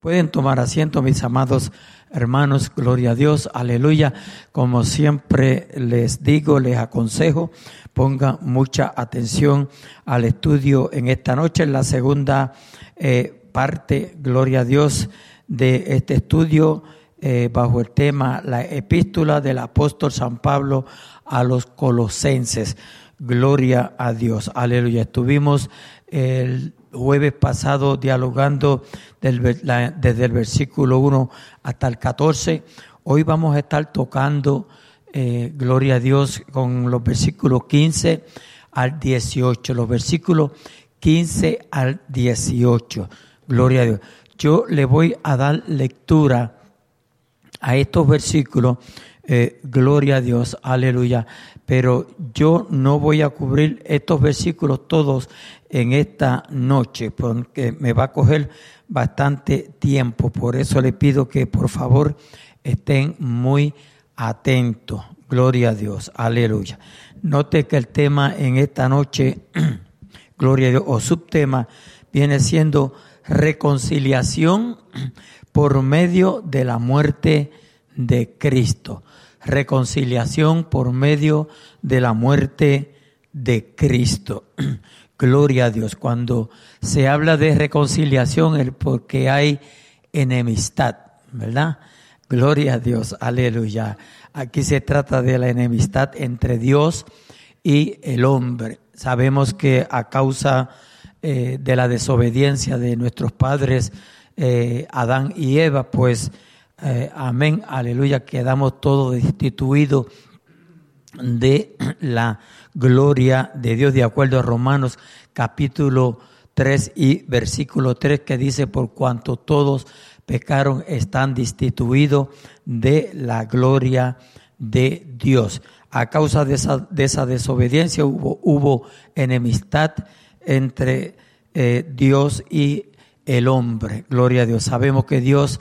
Pueden tomar asiento, mis amados hermanos, gloria a Dios, aleluya. Como siempre les digo, les aconsejo, pongan mucha atención al estudio en esta noche, en la segunda parte, gloria a Dios, de este estudio bajo el tema la epístola del apóstol San Pablo a los Colosenses. Gloria a Dios, aleluya. Estuvimos el jueves pasado dialogando desde el versículo 1 hasta el 14. Hoy vamos a estar tocando, gloria a Dios, con los versículos 15 al 18. Los versículos 15 al 18. Gloria a Dios. Yo le voy a dar lectura a estos versículos, gloria a Dios, aleluya. Pero yo no voy a cubrir estos versículos todos en esta noche, porque me va a coger bastante tiempo. Por eso le pido que por favor estén muy atentos. Gloria a Dios, aleluya. Note que el tema en esta noche, gloria a Dios, o subtema, viene siendo reconciliación por medio de la muerte de Cristo. Reconciliación por medio de la muerte de Cristo. Gloria a Dios. Cuando se habla de reconciliación es porque hay enemistad, ¿verdad? Gloria a Dios, aleluya. Aquí se trata de la enemistad entre Dios y el hombre. Sabemos que a causa de la desobediencia de nuestros padres Adán y Eva, pues amén, aleluya, quedamos todos destituidos de la gloria de Dios, de acuerdo a Romanos capítulo 3 y versículo 3, que dice: por cuanto todos pecaron, están destituidos de la gloria de Dios. A causa de esa desobediencia hubo enemistad entre Dios y el hombre. Gloria a Dios. Sabemos que Dios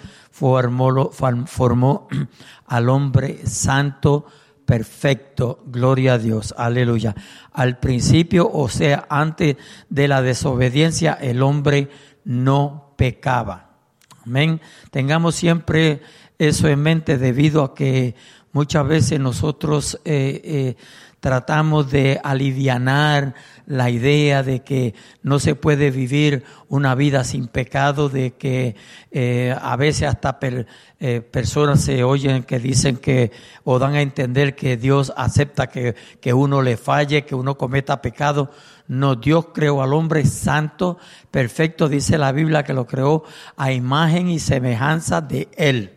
formó al hombre santo, perfecto. Gloria a Dios. Aleluya. Al principio, o sea, antes de la desobediencia, el hombre no pecaba. Amén. Tengamos siempre eso en mente, debido a que muchas veces nosotros tratamos de alivianar la idea de que no se puede vivir una vida sin pecado, de que a veces hasta personas se oyen que dicen que, o dan a entender que Dios acepta que uno le falle, que uno cometa pecado. No, Dios creó al hombre santo, perfecto, dice la Biblia que lo creó a imagen y semejanza de Él.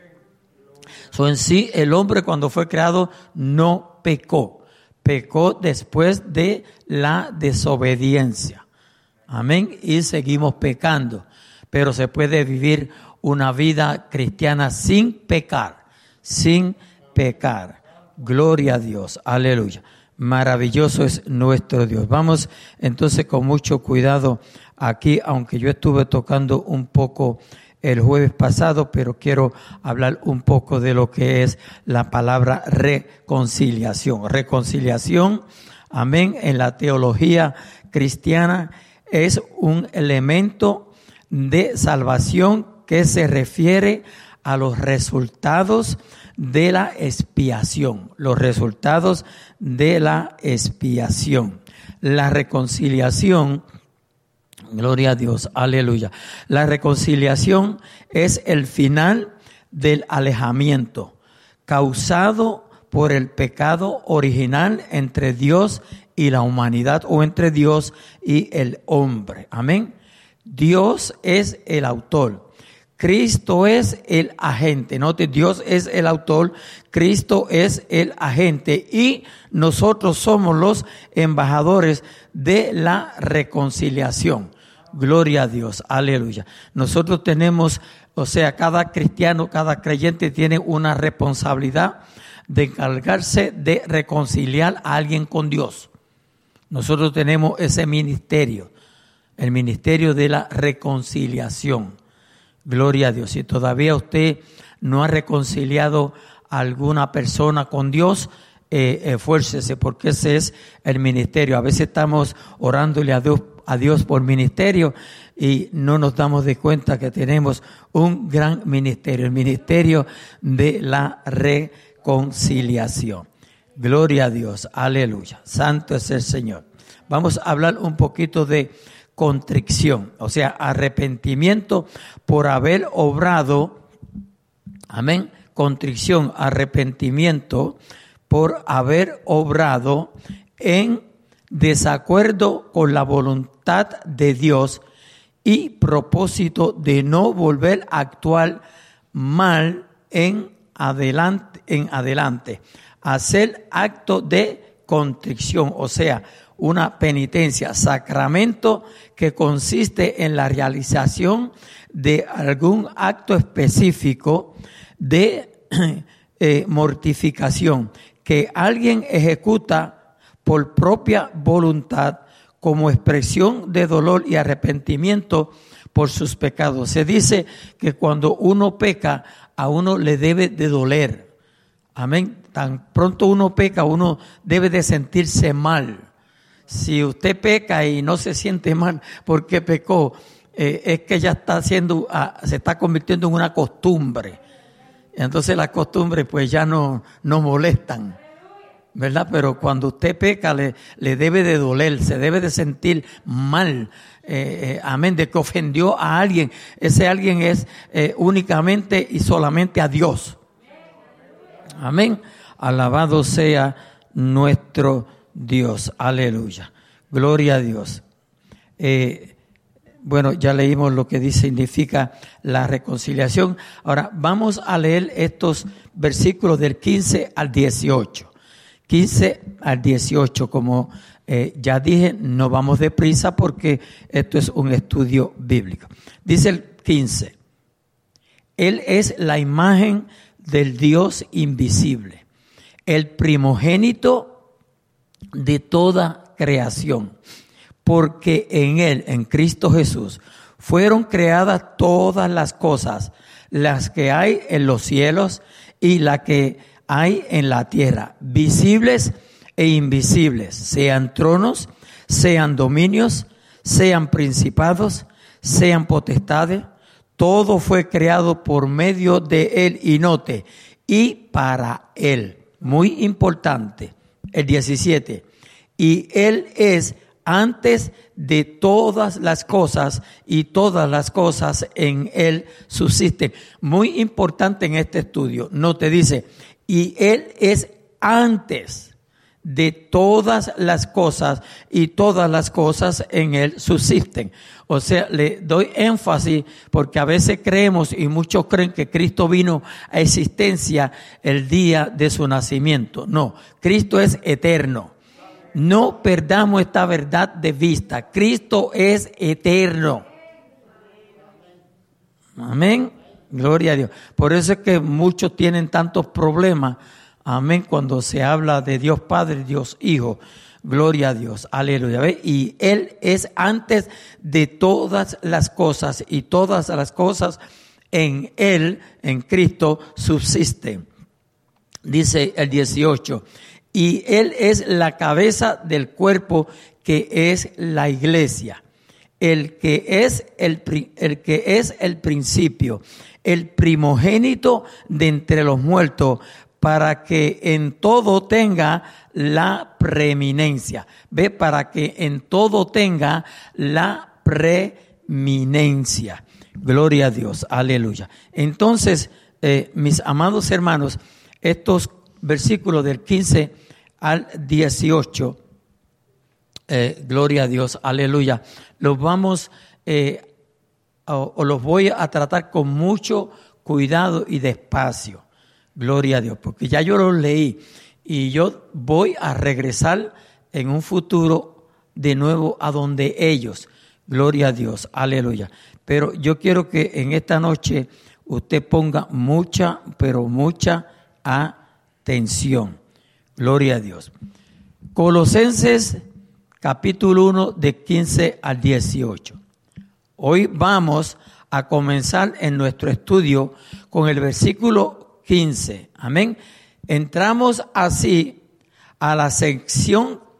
En sí, el hombre cuando fue creado no pecó. Pecó después de la desobediencia. Amén. Y seguimos pecando. Pero se puede vivir una vida cristiana sin pecar. Sin pecar. Gloria a Dios. Aleluya. Maravilloso es nuestro Dios. Vamos entonces con mucho cuidado aquí, aunque yo estuve tocando un poco el jueves pasado, pero quiero hablar un poco de lo que es la palabra reconciliación. Reconciliación, amén, en la teología cristiana es un elemento de salvación que se refiere a los resultados de la expiación. Los resultados de la expiación. La reconciliación, gloria a Dios, aleluya. La reconciliación es el final del alejamiento causado por el pecado original entre Dios y la humanidad, o entre Dios y el hombre. Amén. Dios es el autor. Cristo es el agente. Note, Dios es el autor, Cristo es el agente y nosotros somos los embajadores de la reconciliación. Gloria a Dios, aleluya. Nosotros tenemos, o sea, cada cristiano, cada creyente tiene una responsabilidad de encargarse de reconciliar a alguien con Dios. Nosotros tenemos ese ministerio, el ministerio de la reconciliación. Gloria a Dios. Si todavía usted no ha reconciliado a alguna persona con Dios, esfuércese, porque ese es el ministerio. A veces estamos orándole a Dios a Dios por ministerio y no nos damos de cuenta que tenemos un gran ministerio, el ministerio de la reconciliación. Gloria a Dios, aleluya, santo es el Señor. Vamos a hablar un poquito de contrición, o sea, arrepentimiento por haber obrado, amén, contrición, arrepentimiento por haber obrado en desacuerdo con la voluntad de Dios y propósito de no volver a actuar mal en adelante. Hacer acto de contrición, o sea, una penitencia, sacramento que consiste en la realización de algún acto específico de mortificación que alguien ejecuta por propia voluntad como expresión de dolor y arrepentimiento por sus pecados. Se dice que cuando uno peca, a uno le debe de doler. Amén. Tan pronto uno peca, uno debe de sentirse mal. Si usted peca y no se siente mal porque pecó, es que ya se está convirtiendo en una costumbre. Entonces las costumbres pues ya no molestan, ¿verdad? Pero cuando usted peca le debe de doler, se debe de sentir mal, amén, de que ofendió a alguien. Ese alguien es únicamente y solamente a Dios. Amén. Alabado sea nuestro Dios. Aleluya. Gloria a Dios. Bueno, ya leímos lo que significa la reconciliación. Ahora vamos a leer estos versículos del 15 al 18. 15 al 18, como ya dije, no vamos deprisa porque esto es un estudio bíblico. Dice el 15, Él es la imagen del Dios invisible, el primogénito de toda creación, porque en Él, en Cristo Jesús, fueron creadas todas las cosas, las que hay en los cielos y las que hay en la tierra, visibles e invisibles, sean tronos, sean dominios, sean principados, sean potestades. Todo fue creado por medio de Él, y note, y para Él. Muy importante, el 17. Y Él es antes de todas las cosas, y todas las cosas en Él subsisten. Muy importante en este estudio. No te dice, y Él es antes de todas las cosas, y todas las cosas en Él subsisten. O sea, le doy énfasis porque a veces creemos, y muchos creen, que Cristo vino a existencia el día de su nacimiento. No, Cristo es eterno. No perdamos esta verdad de vista. Cristo es eterno. Amén. Gloria a Dios. Por eso es que muchos tienen tantos problemas. Amén. Cuando se habla de Dios Padre, Dios Hijo. Gloria a Dios. Aleluya. ¿Ve? Y Él es antes de todas las cosas, y todas las cosas en Él, en Cristo, subsisten. Dice el 18. Y Él es la cabeza del cuerpo, que es la iglesia. El que es el principio, el primogénito de entre los muertos, para que en todo tenga la preeminencia. ¿Ve? Para que en todo tenga la preeminencia. Gloria a Dios. Aleluya. Entonces, mis amados hermanos, estos versículos del 15 al 18, gloria a Dios, aleluya, los vamos o los voy a tratar con mucho cuidado y despacio, gloria a Dios, porque ya yo los leí y yo voy a regresar en un futuro de nuevo a donde ellos, gloria a Dios, aleluya. Pero yo quiero que en esta noche usted ponga mucha, pero mucha atención. Gloria a Dios. Colosenses capítulo 1 de 15 al 18. Hoy vamos a comenzar en nuestro estudio con el versículo 15. Amén. Entramos así a la sección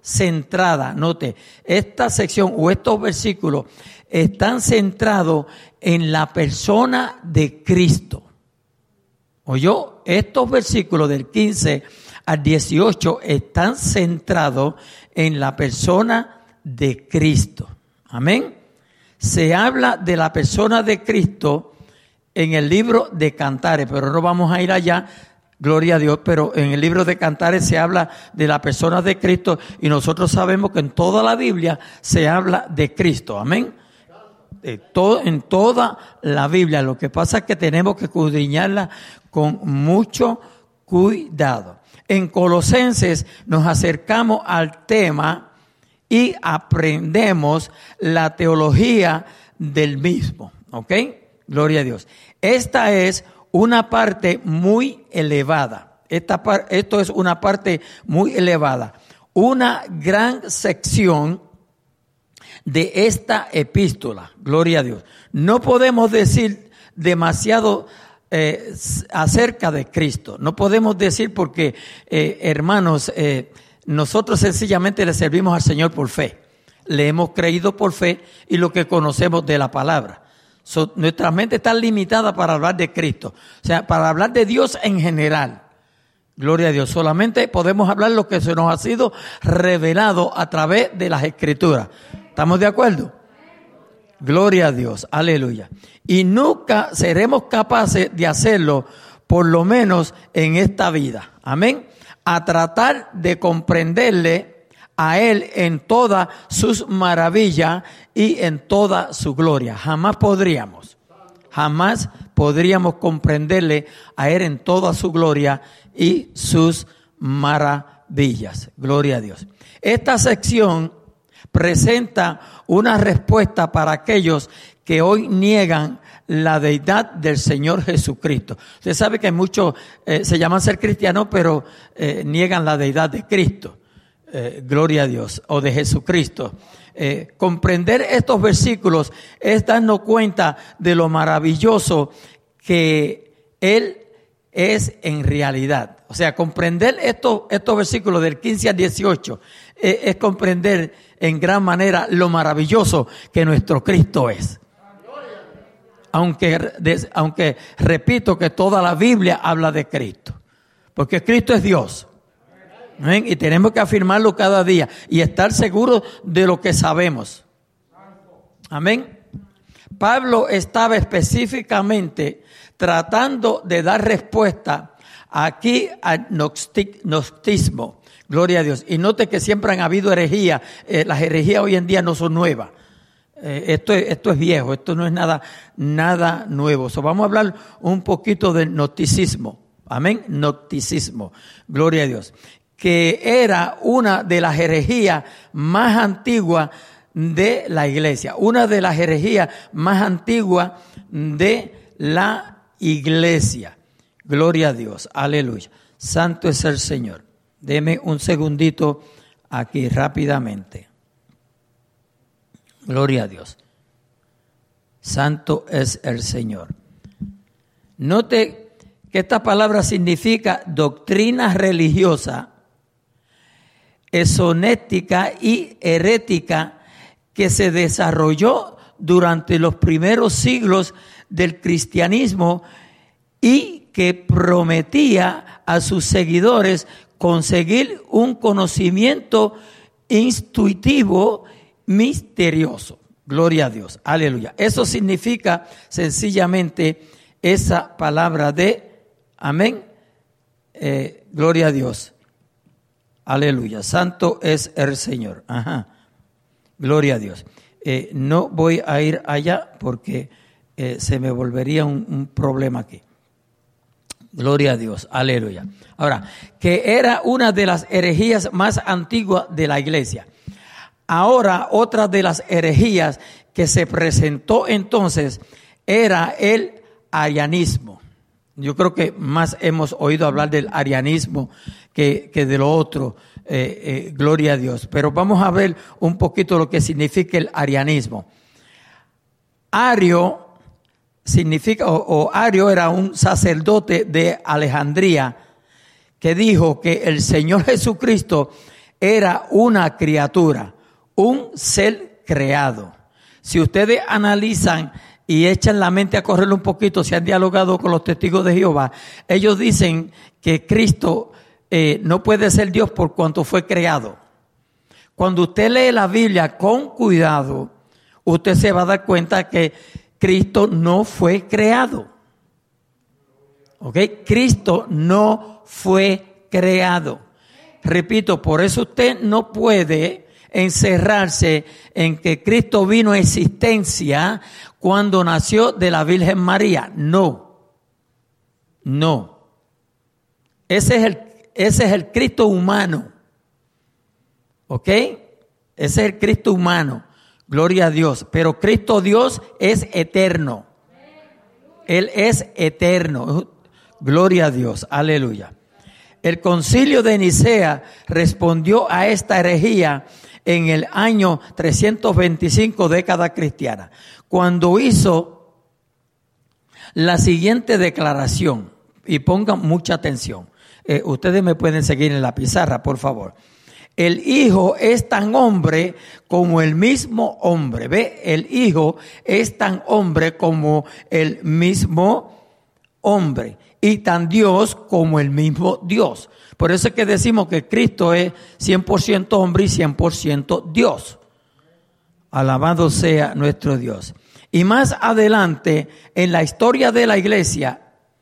centrada, note, esta sección o estos versículos están centrados en la persona de Cristo. ¿Oyó? Estos versículos del 15 al 18 están centrados en la persona de Cristo. Amén. Se habla de la persona de Cristo en el libro de Cantares, pero no vamos a ir allá, gloria a Dios, pero en el libro de Cantares se habla de la persona de Cristo y nosotros sabemos que en toda la Biblia se habla de Cristo. Amén. En toda la Biblia. Lo que pasa es que tenemos que escudriñarla con mucho cuidado. En Colosenses nos acercamos al tema y aprendemos la teología del mismo. ¿Ok? Gloria a Dios. Esta es una parte muy elevada. Esto es una parte muy elevada. Una gran sección de esta epístola. Gloria a Dios. No podemos decir demasiado acerca de Cristo. No podemos decir porque, hermanos, nosotros sencillamente le servimos al Señor por fe. Le hemos creído por fe y lo que conocemos de la palabra. Nuestra mente está limitada para hablar de Cristo. O sea, para hablar de Dios en general. Gloria a Dios. Solamente podemos hablar lo que se nos ha sido revelado a través de las Escrituras. ¿Estamos de acuerdo? Gloria a Dios. Aleluya. Y nunca seremos capaces de hacerlo, por lo menos en esta vida. Amén. A tratar de comprenderle a Él en todas sus maravillas y en toda su gloria. Jamás podríamos comprenderle a Él en toda su gloria y sus maravillas. Gloria a Dios. Esta sección presenta una respuesta para aquellos que hoy niegan la deidad del Señor Jesucristo. Usted sabe que muchos se llaman ser cristianos, pero niegan la deidad de Cristo. Gloria a Dios, o de Jesucristo. Comprender estos versículos es darnos cuenta de lo maravilloso que Él es en realidad. O sea, comprender estos versículos del 15 al 18 es comprender en gran manera lo maravilloso que nuestro Cristo es. Aunque repito que toda la Biblia habla de Cristo, porque Cristo es Dios. ¿Amén? Y tenemos que afirmarlo cada día y estar seguros de lo que sabemos. Amén. Pablo estaba específicamente tratando de dar respuesta aquí al gnosticismo. Gloria a Dios. Y note que siempre han habido herejías. Las herejías hoy en día no son nuevas. Esto es viejo, esto no es nada nuevo. Vamos a hablar un poquito del gnosticismo. Amén. Gnosticismo. Gloria a Dios. Que era una de las herejías más antiguas de la iglesia. Una de las herejías más antiguas de la iglesia. Gloria a Dios. Aleluya. Santo es el Señor. Deme un segundito aquí rápidamente. Gloria a Dios. Santo es el Señor. Note que esta palabra significa doctrina religiosa, esonética y herética que se desarrolló durante los primeros siglos del cristianismo y que prometía a sus seguidores conseguir un conocimiento intuitivo misterioso. Gloria a Dios. Aleluya. Eso significa sencillamente esa palabra de amén. Gloria a Dios. Aleluya. Santo es el Señor. Ajá. Gloria a Dios. No voy a ir allá porque se me volvería un problema aquí. Gloria a Dios. Aleluya. Ahora, que era una de las herejías más antiguas de la iglesia. Ahora, otra de las herejías que se presentó entonces era el arianismo. Yo creo que más hemos oído hablar del arianismo que de lo otro. Gloria a Dios. Pero vamos a ver un poquito lo que significa el arianismo. Ario significa, o Ario era un sacerdote de Alejandría que dijo que el Señor Jesucristo era una criatura, un ser creado. Si ustedes analizan y echan la mente a correr un poquito, si han dialogado con los testigos de Jehová, ellos dicen que Cristo no puede ser Dios por cuanto fue creado. Cuando usted lee la Biblia con cuidado, usted se va a dar cuenta que Cristo no fue creado. ¿Ok? Cristo no fue creado. Repito, por eso usted no puede encerrarse en que Cristo vino a existencia cuando nació de la Virgen María. No. Ese es el Cristo humano. ¿Ok? Ese es el Cristo humano. Gloria a Dios. Pero Cristo Dios es eterno. Él es eterno. Gloria a Dios. Aleluya. El concilio de Nicea respondió a esta herejía en el año 325, década cristiana, cuando hizo la siguiente declaración. Y pongan mucha atención. Ustedes me pueden seguir en la pizarra, por favor. El Hijo es tan hombre como el mismo hombre. ¿Ve? El Hijo es tan hombre como el mismo hombre. Y tan Dios como el mismo Dios. Por eso es que decimos que Cristo es 100% hombre y 100% Dios. Alabado sea nuestro Dios. Y más adelante, en la historia de la iglesia,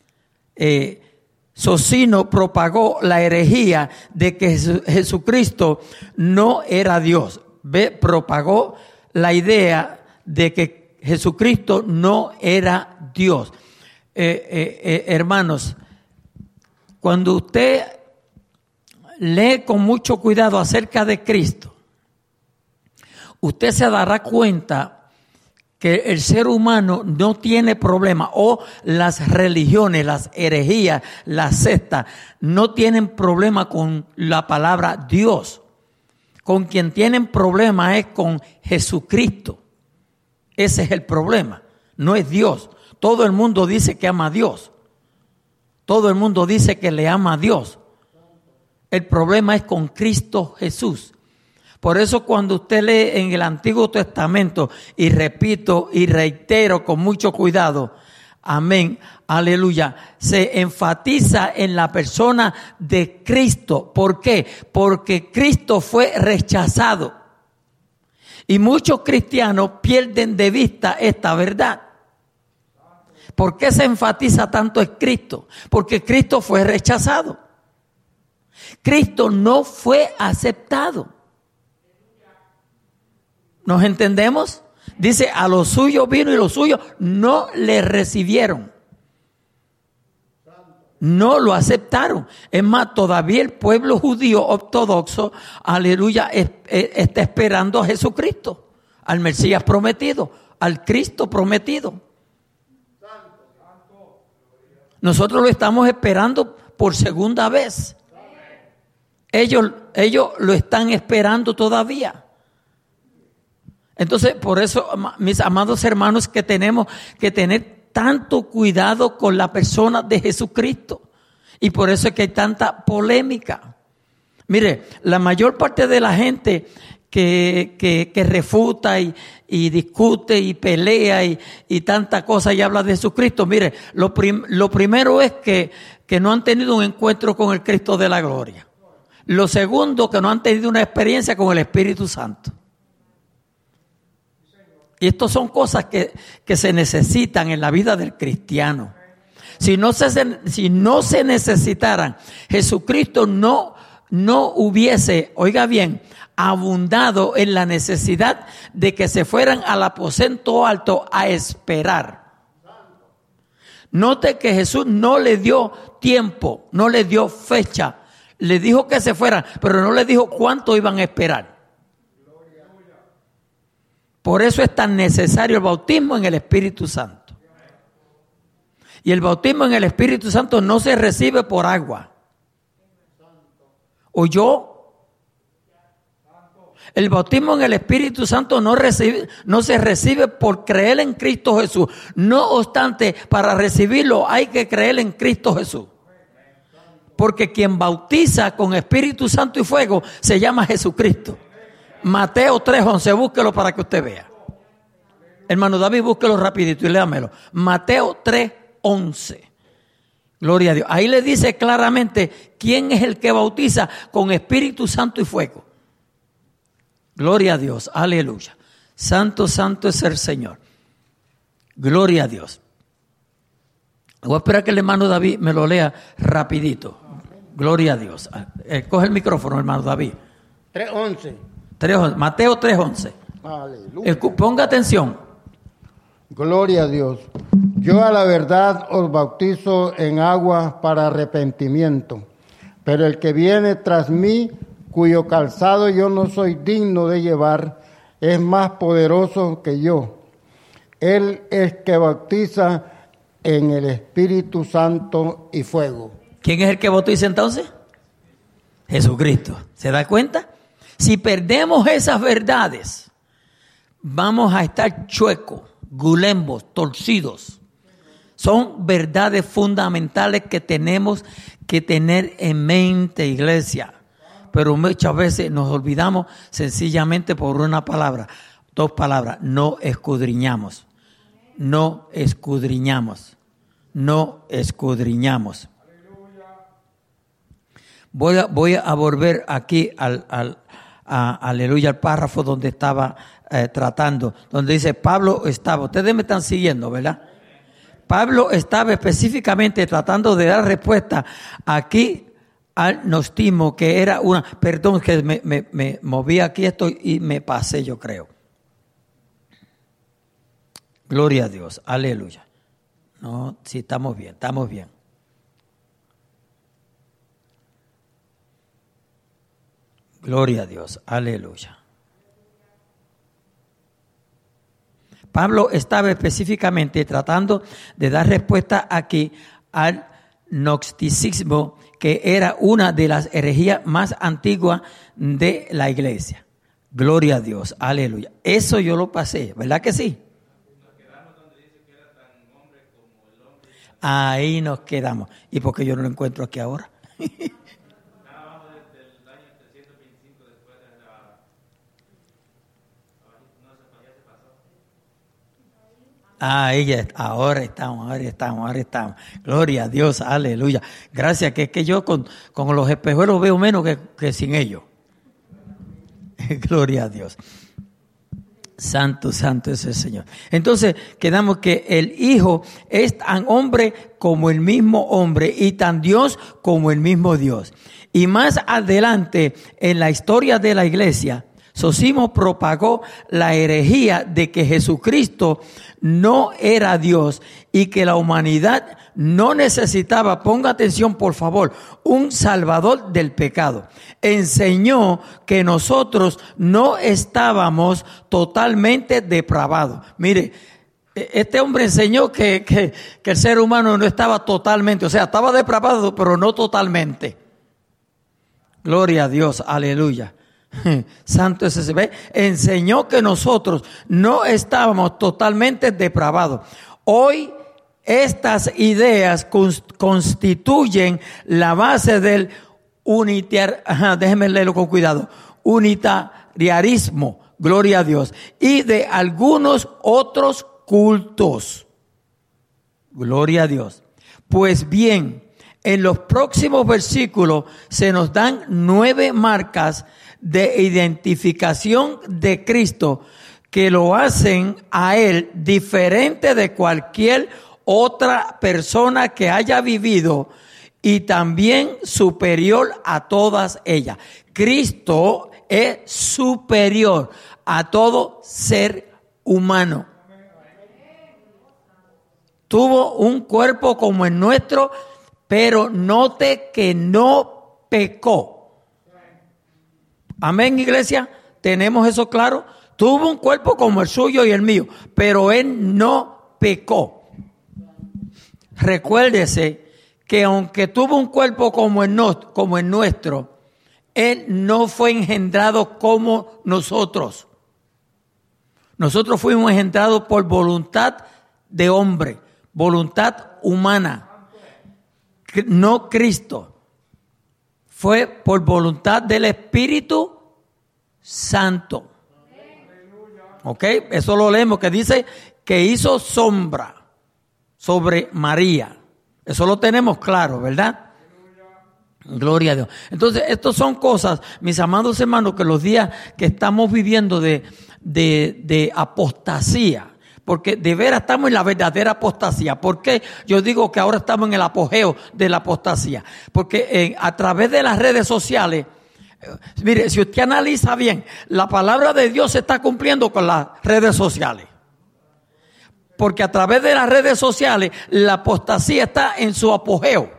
Socino propagó la herejía de que Jesucristo no era Dios. ¿Ve? Propagó la idea de que Jesucristo no era Dios. Hermanos, cuando usted lee con mucho cuidado acerca de Cristo, usted se dará cuenta que el ser humano no tiene problema, o las religiones, las herejías, las sectas, no tienen problema con la palabra Dios. Con quien tienen problema es con Jesucristo. Ese es el problema, no es Dios. Todo el mundo dice que ama a Dios. Todo el mundo dice que le ama a Dios. El problema es con Cristo Jesús. Por eso cuando usted lee en el Antiguo Testamento, y repito y reitero con mucho cuidado, amén, aleluya, se enfatiza en la persona de Cristo. ¿Por qué? Porque Cristo fue rechazado. Y muchos cristianos pierden de vista esta verdad. ¿Por qué se enfatiza tanto en Cristo? Porque Cristo fue rechazado. Cristo no fue aceptado. ¿Nos entendemos? Dice, a los suyos vino y los suyos no le recibieron. No lo aceptaron. Es más, todavía el pueblo judío ortodoxo, aleluya, está esperando a Jesucristo, al Mesías prometido, al Cristo prometido. Nosotros lo estamos esperando por segunda vez. Ellos lo están esperando todavía. Entonces, por eso, mis amados hermanos, que tenemos que tener tanto cuidado con la persona de Jesucristo. Y por eso es que hay tanta polémica. Mire, la mayor parte de la gente que refuta y discute y pelea y tanta cosa y habla de Jesucristo, mire, lo primero es que no han tenido un encuentro con el Cristo de la gloria. Lo segundo, que no han tenido una experiencia con el Espíritu Santo. Y estas son cosas que se necesitan en la vida del cristiano. Si no se necesitaran, Jesucristo no hubiese, oiga bien, abundado en la necesidad de que se fueran al aposento alto a esperar. Note que Jesús no le dio tiempo, no le dio fecha. Le dijo que se fueran, pero no le dijo cuánto iban a esperar. Por eso es tan necesario el bautismo en el Espíritu Santo. Y el bautismo en el Espíritu Santo no se recibe por agua. ¿Oyó? El bautismo en el Espíritu Santo no se recibe por creer en Cristo Jesús. No obstante, para recibirlo hay que creer en Cristo Jesús. Porque quien bautiza con Espíritu Santo y fuego se llama Jesucristo. Mateo 3:11, búsquelo para que usted vea. Hermano David, búsquelo rapidito y léamelo. Mateo 3:11. Gloria a Dios. Ahí le dice claramente quién es el que bautiza con Espíritu Santo y fuego. Gloria a Dios. Aleluya. Santo, santo es el Señor. Gloria a Dios. Voy a esperar que el hermano David me lo lea rapidito. Gloria a Dios. Coge el micrófono, hermano David. 3:11. Mateo 3:11. Aleluya. Ponga atención. Gloria a Dios. Yo a la verdad os bautizo en agua para arrepentimiento, pero el que viene tras mí, cuyo calzado yo no soy digno de llevar, es más poderoso que yo. Él es que bautiza en el Espíritu Santo y fuego. ¿Quién es el que bautiza entonces? Jesucristo. ¿Se da cuenta? Si perdemos esas verdades, vamos a estar chuecos, gulembos, torcidos. Son verdades fundamentales que tenemos que tener en mente, iglesia. Pero muchas veces nos olvidamos sencillamente por una palabra, 2 palabras. No escudriñamos. No escudriñamos. No escudriñamos. Voy a volver aquí aleluya, al párrafo donde estaba tratando, donde dice Pablo estaba, ustedes me están siguiendo, ¿verdad? Pablo estaba específicamente tratando de dar respuesta aquí al gnostismo, que era una, perdón que me moví aquí esto y me pasé, yo creo. Gloria a Dios, aleluya. No, sí, estamos bien, estamos bien. Gloria a Dios, aleluya. Pablo estaba específicamente tratando de dar respuesta aquí al gnosticismo, que era una de las herejías más antiguas de la iglesia. Gloria a Dios, aleluya. Eso yo lo pasé, ¿verdad que sí? Ahí nos quedamos. ¿Y por qué yo no lo encuentro aquí ahora? Ahora estamos. Gloria a Dios, aleluya. Gracias, que es que yo con los espejuelos veo menos que sin ellos. Gloria a Dios. Santo, santo es el Señor. Entonces, quedamos que el Hijo es tan hombre como el mismo hombre y tan Dios como el mismo Dios. Y más adelante, en la historia de la iglesia, Sosimo propagó la herejía de que Jesucristo no era Dios y que la humanidad no necesitaba, ponga atención por favor, un salvador del pecado. Enseñó que nosotros no estábamos totalmente depravados. Mire, este hombre enseñó que el ser humano no estaba totalmente, o sea, estaba depravado, pero no totalmente. Gloria a Dios, aleluya. Santo es ese. Enseñó que nosotros no estábamos totalmente depravados. Hoy estas ideas constituyen la base del déjenme leerlo con cuidado, unitarianismo, gloria a Dios, y de algunos otros cultos. Gloria a Dios. Pues bien, en los próximos versículos se nos dan 9 marcas de identificación de Cristo que lo hacen a Él diferente de cualquier otra persona que haya vivido y también superior a todas ellas. Cristo es superior a todo ser humano. Tuvo un cuerpo como el nuestro, pero note que no pecó. Amén, iglesia. ¿Tenemos eso claro? Tuvo un cuerpo como el suyo y el mío, pero Él no pecó. Recuérdese que aunque tuvo un cuerpo como el nuestro, Él no fue engendrado como nosotros. Nosotros fuimos engendrados por voluntad de hombre, voluntad humana, no Cristo. fue por voluntad del Espíritu Santo. ¿Ok? Eso lo leemos, que dice que hizo sombra sobre María. Eso lo tenemos claro, ¿verdad? Gloria a Dios. Entonces, estas son cosas, mis amados hermanos, que los días que estamos viviendo de apostasía, porque de veras estamos en la verdadera apostasía. ¿Por qué yo digo que ahora estamos en el apogeo de la apostasía? Porque a través de las redes sociales, mire, si usted analiza bien, la palabra de Dios se está cumpliendo con las redes sociales. Porque a través de las redes sociales, la apostasía está en su apogeo.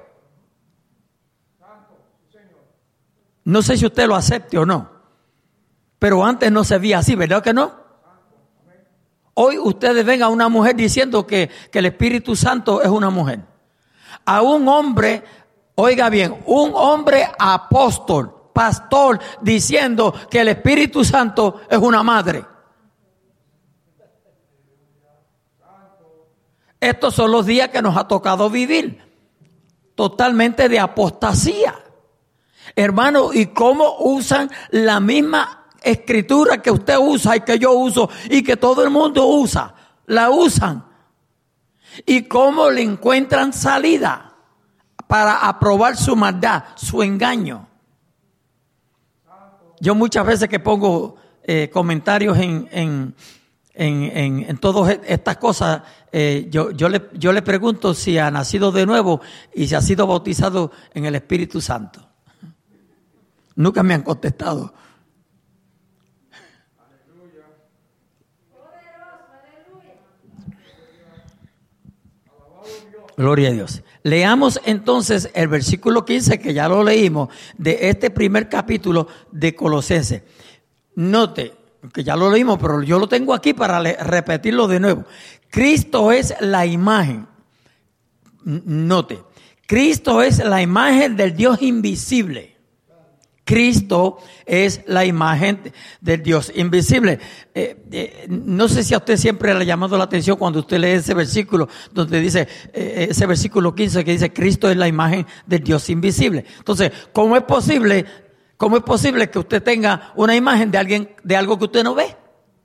No sé si usted lo acepte o no, pero antes no se veía así, ¿verdad que no? Hoy ustedes ven a una mujer diciendo que el Espíritu Santo es una mujer. A un hombre, oiga bien, un hombre apóstol, pastor, diciendo que el Espíritu Santo es una madre. Estos son los días que nos ha tocado vivir, totalmente de apostasía. Hermano, ¿y cómo usan la misma escritura que usted usa y que yo uso y que todo el mundo usa? La usan. ¿Y cómo le encuentran salida para aprobar su maldad, su engaño? Yo muchas veces que pongo comentarios en todas estas cosas, yo le pregunto si ha nacido de nuevo y si ha sido bautizado en el Espíritu Santo. Nunca me han contestado. Gloria a Dios. Leamos entonces el versículo 15, que ya lo leímos, de este primer capítulo de Colosenses. Note, que ya lo leímos, pero yo lo tengo aquí para repetirlo de nuevo. Cristo es la imagen. Note, Cristo es la imagen del Dios invisible. Cristo es la imagen del Dios invisible. No sé si a usted siempre le ha llamado la atención cuando usted lee ese versículo, donde dice, ese versículo 15 que dice, Cristo es la imagen del Dios invisible. Entonces, ¿cómo es posible que usted tenga una imagen de alguien, de algo que usted no ve?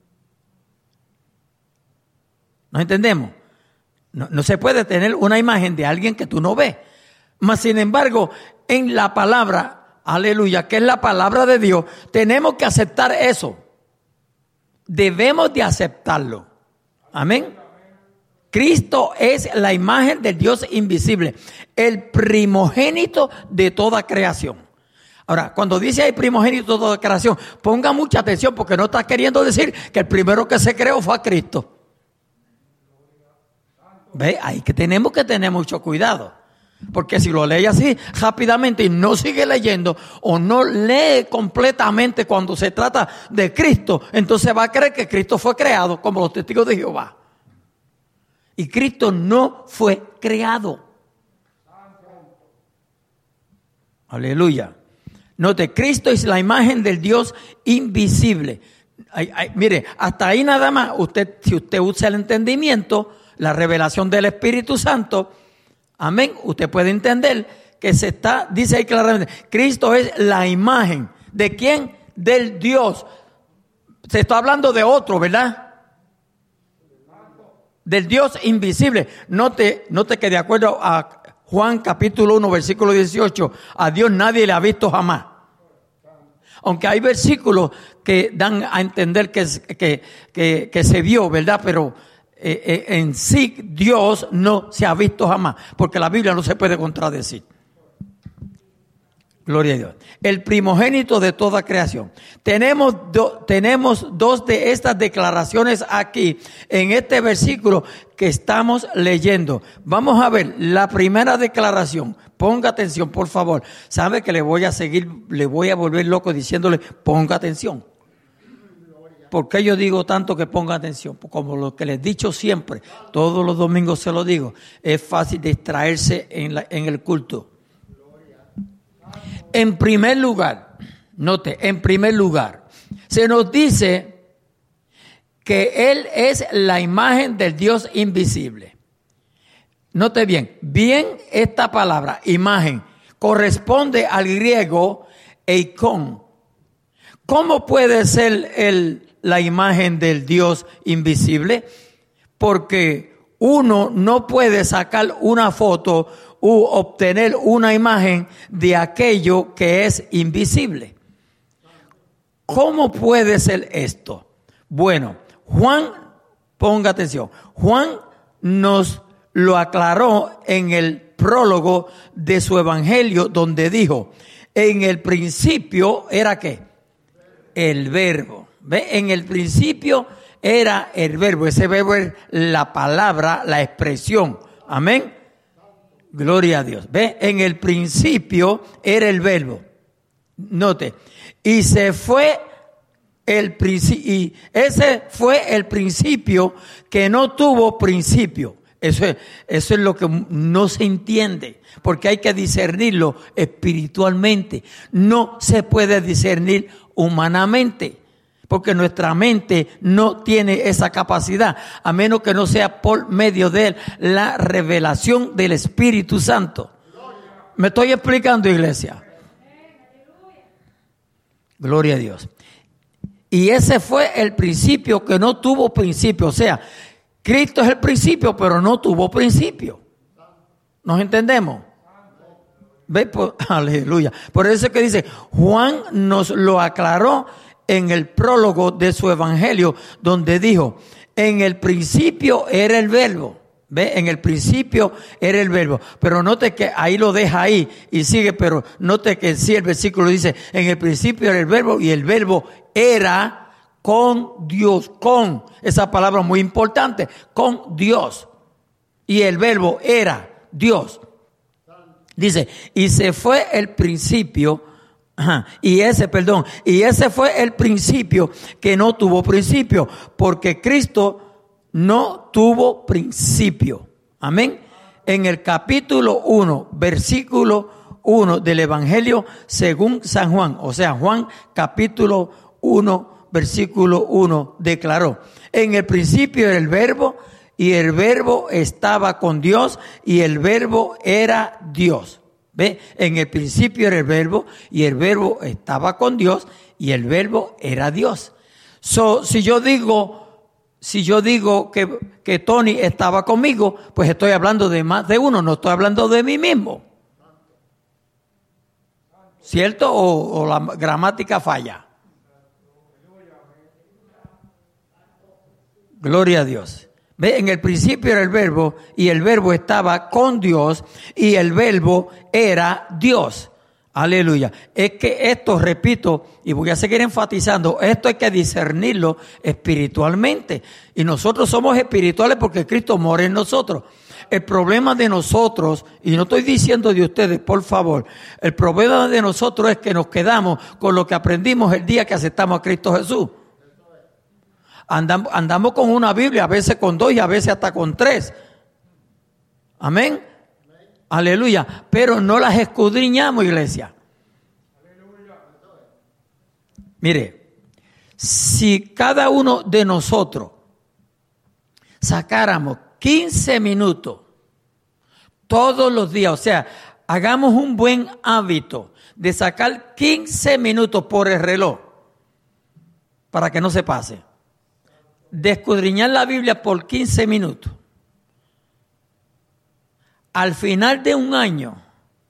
¿Nos entendemos? No se puede tener una imagen de alguien que tú no ves. Mas, sin embargo, en la palabra, aleluya, que es la palabra de Dios, tenemos que aceptar eso. Debemos de aceptarlo. Amén. Cristo es la imagen del Dios invisible, el primogénito de toda creación. Ahora, cuando dice el primogénito de toda creación, ponga mucha atención, porque no está queriendo decir que el primero que se creó fue a Cristo. ¿Ve? Ahí que tenemos que tener mucho cuidado. Porque si lo lee así rápidamente y no sigue leyendo o no lee completamente cuando se trata de Cristo, entonces va a creer que Cristo fue creado como los testigos de Jehová. Y Cristo no fue creado. Aleluya. Note, Cristo es la imagen del Dios invisible. Mire, hasta ahí nada más, si usted usa el entendimiento, la revelación del Espíritu Santo, amén, usted puede entender que dice ahí claramente, Cristo es la imagen. ¿De quién? Del Dios. Se está hablando de otro, ¿verdad? Del Dios invisible. Note que de acuerdo a Juan capítulo 1, versículo 18, a Dios nadie le ha visto jamás. Aunque hay versículos que dan a entender que se vio, ¿verdad? Pero en sí Dios no se ha visto jamás, porque la Biblia no se puede contradecir. Gloria a Dios. El primogénito de toda creación. Tenemos dos de estas declaraciones aquí en este versículo que estamos leyendo. Vamos a ver la primera declaración. Ponga atención, por favor. Sabe que le voy a volver loco diciéndole, ponga atención. ¿Por qué yo digo tanto que ponga atención? Como lo que les he dicho siempre, todos los domingos se lo digo, es fácil distraerse en el culto. En primer lugar, note, se nos dice que Él es la imagen del Dios invisible. Note bien esta palabra, imagen. corresponde al griego eikon. ¿Cómo puede ser la imagen del Dios invisible? Porque uno no puede sacar una foto u obtener una imagen de aquello que es invisible. ¿Cómo puede ser esto? Bueno, Juan, ponga atención, Juan nos lo aclaró en el prólogo de su evangelio, donde dijo, en el principio era ¿qué? El verbo. ¿Ve? En el principio era el verbo. Ese verbo es la palabra, la expresión. Amén. Gloria a Dios. ¿Ve? En el principio era el verbo. Note. Y se fue el principio. Y ese fue el principio que no tuvo principio. Eso es lo que no se entiende, porque hay que discernirlo espiritualmente. No se puede discernir humanamente, porque nuestra mente no tiene esa capacidad, a menos que no sea por medio de la revelación del Espíritu Santo. ¿Me estoy explicando, iglesia? Gloria a Dios. Y ese fue el principio que no tuvo principio, o sea, Cristo es el principio, pero no tuvo principio. ¿Nos entendemos? ¿Ve? Aleluya. Por eso es que dice, Juan nos lo aclaró en el prólogo de su evangelio, donde dijo, en el principio era el verbo. ¿Ve? En el principio era el verbo. Pero note que ahí lo deja ahí y sigue, pero note que sí el versículo dice, en el principio era el verbo y el verbo era con Dios, con esa palabra muy importante, con Dios. Y el verbo era Dios. Dice, y se fue el principio, y ese fue el principio que no tuvo principio, porque Cristo no tuvo principio. Amén. En el capítulo 1, versículo 1 del Evangelio según San Juan, o sea, Juan capítulo 1, versículo 1 declaró, en el principio era el verbo y el verbo estaba con Dios y el verbo era Dios. ¿Ve? En el principio era el verbo y el verbo estaba con Dios y el verbo era Dios. Si yo digo que Tony estaba conmigo, pues estoy hablando de más de uno, no estoy hablando de mí mismo. ¿Cierto? ¿O la gramática falla? Gloria a Dios. Ve, en el principio era el verbo y el verbo estaba con Dios y el verbo era Dios. Aleluya. Es que esto, repito, y voy a seguir enfatizando, esto hay que discernirlo espiritualmente. Y nosotros somos espirituales porque Cristo mora en nosotros. El problema de nosotros, y no estoy diciendo de ustedes, por favor, el problema de nosotros es que nos quedamos con lo que aprendimos el día que aceptamos a Cristo Jesús. Andamos con una Biblia, a veces con 2 y a veces hasta con 3. Amén. Aleluya. Pero no las escudriñamos, iglesia. Mire, si cada uno de nosotros sacáramos 15 minutos todos los días, o sea, hagamos un buen hábito de sacar 15 minutos por el reloj para que no se pase. De escudriñar la Biblia por 15 minutos. Al final de un año,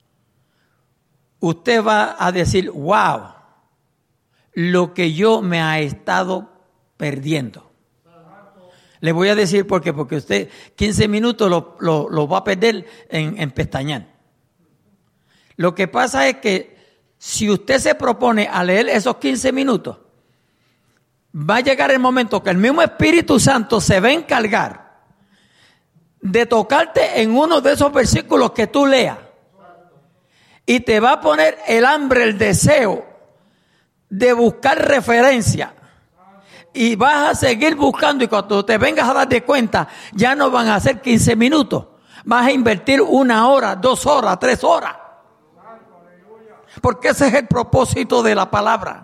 usted va a decir, wow, lo que yo me ha estado perdiendo. Le voy a decir por qué, porque usted 15 minutos lo va a perder en pestañear. Lo que pasa es que si usted se propone a leer esos 15 minutos, va a llegar el momento que el mismo Espíritu Santo se va a encargar de tocarte en uno de esos versículos que tú leas. Y te va a poner el hambre, el deseo de buscar referencia. Y vas a seguir buscando y cuando te vengas a dar de cuenta, ya no van a ser 15 minutos. Vas a invertir 1 hora, 2 horas, 3 horas. Porque ese es el propósito de la palabra.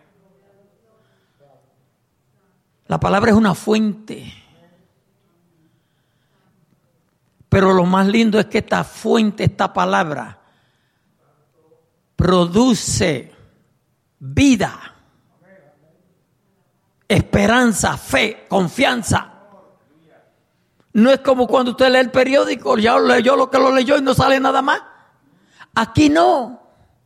La palabra es una fuente. Pero lo más lindo es que esta fuente, esta palabra, produce vida, esperanza, fe, confianza. No es como cuando usted lee el periódico, ya leyó lo que lo leyó y no sale nada más. Aquí no.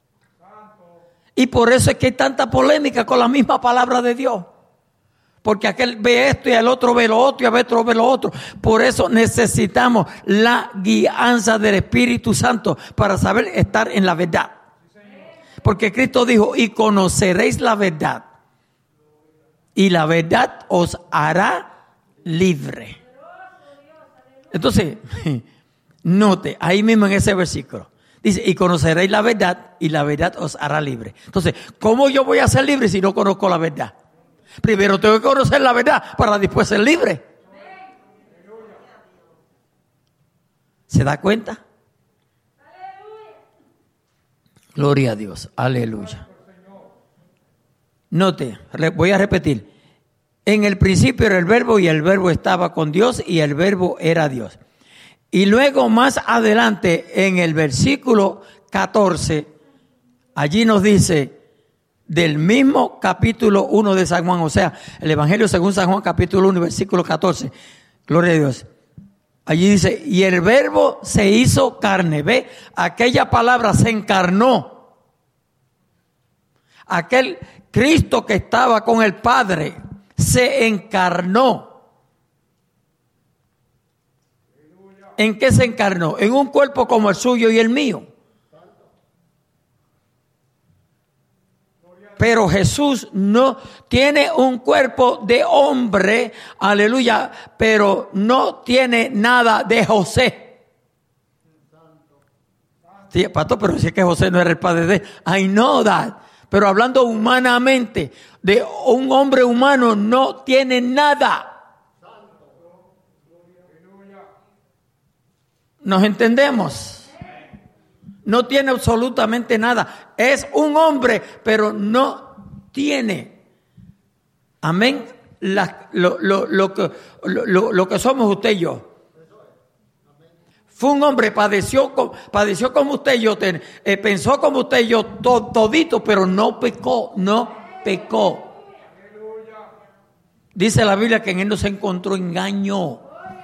Y por eso es que hay tanta polémica con la misma palabra de Dios. Porque aquel ve esto y el otro ve lo otro y el otro ve lo otro. Por eso necesitamos la guianza del Espíritu Santo para saber estar en la verdad. Porque Cristo dijo, y conoceréis la verdad. Y la verdad os hará libre. Entonces, note, ahí mismo en ese versículo, dice, y conoceréis la verdad, y la verdad os hará libre. Entonces, ¿cómo yo voy a ser libre si no conozco la verdad? Primero tengo que conocer la verdad para después ser libre. ¿Se da cuenta? Gloria a Dios, aleluya. Note, voy a repetir. En el principio era el verbo y el verbo estaba con Dios y el verbo era Dios. Y luego más adelante en el versículo 14, allí nos dice del mismo capítulo 1 de San Juan, o sea, el Evangelio según San Juan capítulo 1 versículo 14. Gloria a Dios. Allí dice, y el verbo se hizo carne. ¿Ve? Aquella palabra se encarnó. Aquel Cristo que estaba con el Padre se encarnó. ¿En qué se encarnó? En un cuerpo como el suyo y el mío. Pero Jesús no tiene un cuerpo de hombre, aleluya, pero no tiene nada de José. Sí, pastor, pero si es que José no era el padre de él. I know that. Pero hablando humanamente, de un hombre humano no tiene nada. ¿Nos entendemos? No tiene absolutamente nada. Es un hombre, pero no tiene. Amén. Lo que somos usted y yo. Fue un hombre, padeció como usted y yo, pensó como usted y yo, todito, pero no pecó. Dice la Biblia que en él no se encontró engaño.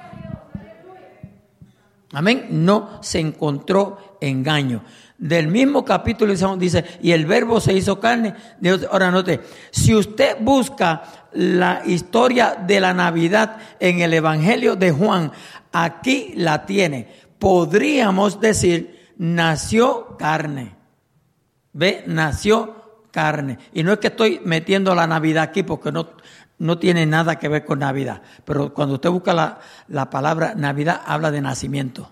Amén. No se encontró engaño. Del mismo capítulo dice, y el verbo se hizo carne. Ahora note, si usted busca la historia de la Navidad en el Evangelio de Juan, aquí la tiene. Podríamos decir, nació carne. ¿Ve? Nació carne. Y no es que estoy metiendo la Navidad aquí porque no tiene nada que ver con Navidad. Pero cuando usted busca la palabra Navidad, habla de nacimiento.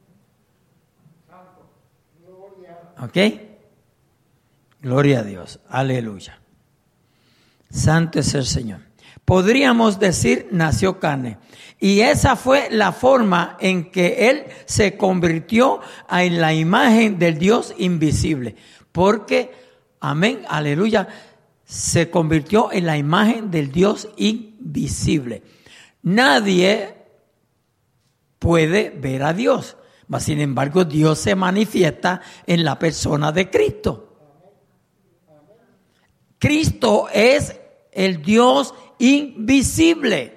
¿Ok? Gloria a Dios. Aleluya. Santo es el Señor. Podríamos decir, nació carne. Y esa fue la forma en que Él se convirtió en la imagen del Dios invisible. Porque, amén, aleluya, se convirtió en la imagen del Dios invisible. Nadie puede ver a Dios, mas sin embargo Dios se manifiesta en la persona de Cristo. Cristo es el Dios invisible.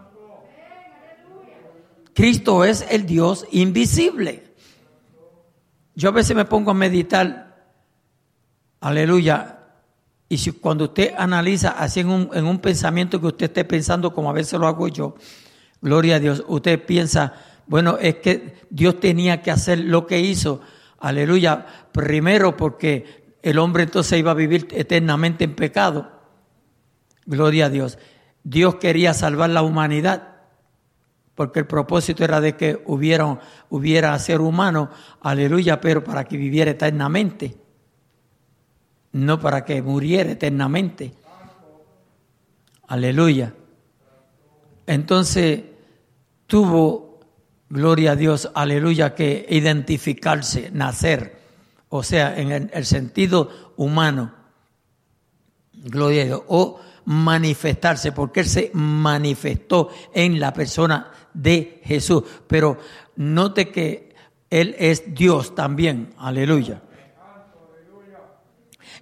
Cristo es el Dios invisible. Yo a veces me pongo a meditar, aleluya, y si cuando usted analiza así en un pensamiento que usted esté pensando como a veces lo hago yo, gloria a Dios, usted piensa, bueno, es que Dios tenía que hacer lo que hizo, aleluya, primero porque el hombre entonces iba a vivir eternamente en pecado, gloria a Dios. Dios quería salvar la humanidad, porque el propósito era de que hubiera ser humano, aleluya, pero para que viviera eternamente, no para que muriera eternamente, aleluya. Entonces tuvo, gloria a Dios, aleluya, que identificarse, nacer, o sea, en el sentido humano, gloria a Dios, o manifestarse, porque Él se manifestó en la persona de Jesús. Pero note que Él es Dios también, aleluya.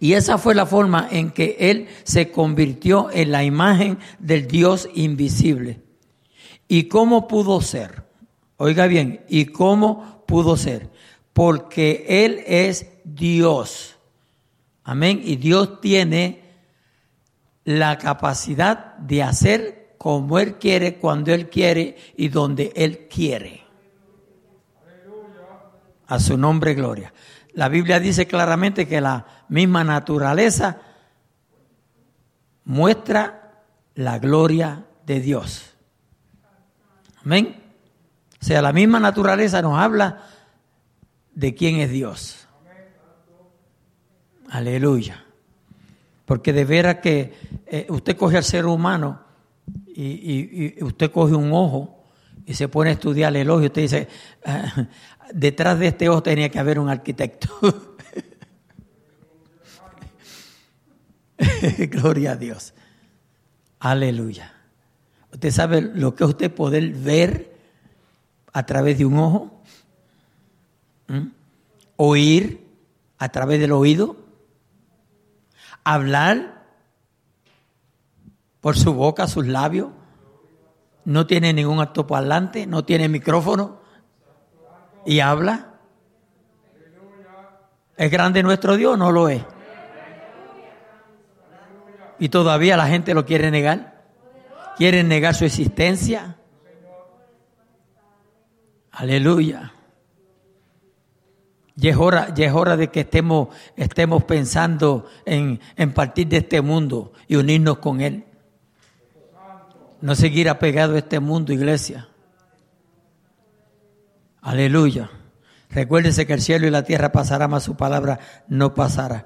Y esa fue la forma en que Él se convirtió en la imagen del Dios invisible. ¿Y cómo pudo ser? Oiga bien, ¿y cómo pudo ser? Porque Él es Dios. Amén. Y Dios tiene la capacidad de hacer como Él quiere, cuando Él quiere y donde Él quiere. A su nombre, gloria. La Biblia dice claramente que la misma naturaleza muestra la gloria de Dios. Amén. O sea, la misma naturaleza nos habla de quién es Dios. Aleluya. Porque de veras que usted coge al ser humano y usted coge un ojo y se pone a estudiar el ojo y usted dice, detrás de este ojo tenía que haber un arquitecto. Gloria a Dios. Aleluya. ¿Usted sabe lo que es usted poder ver a través de un ojo? Oír a través del oído. Hablar por su boca, sus labios. No tiene ningún altoparlante, no tiene micrófono y habla. ¿Es grande nuestro Dios? No lo es. Y todavía la gente lo quiere negar. Quieren negar su existencia. Aleluya. Y es hora de que estemos pensando en partir de este mundo y unirnos con Él. No seguir apegado a este mundo, iglesia. Aleluya. Recuérdese que el cielo y la tierra pasarán, mas su palabra no pasará.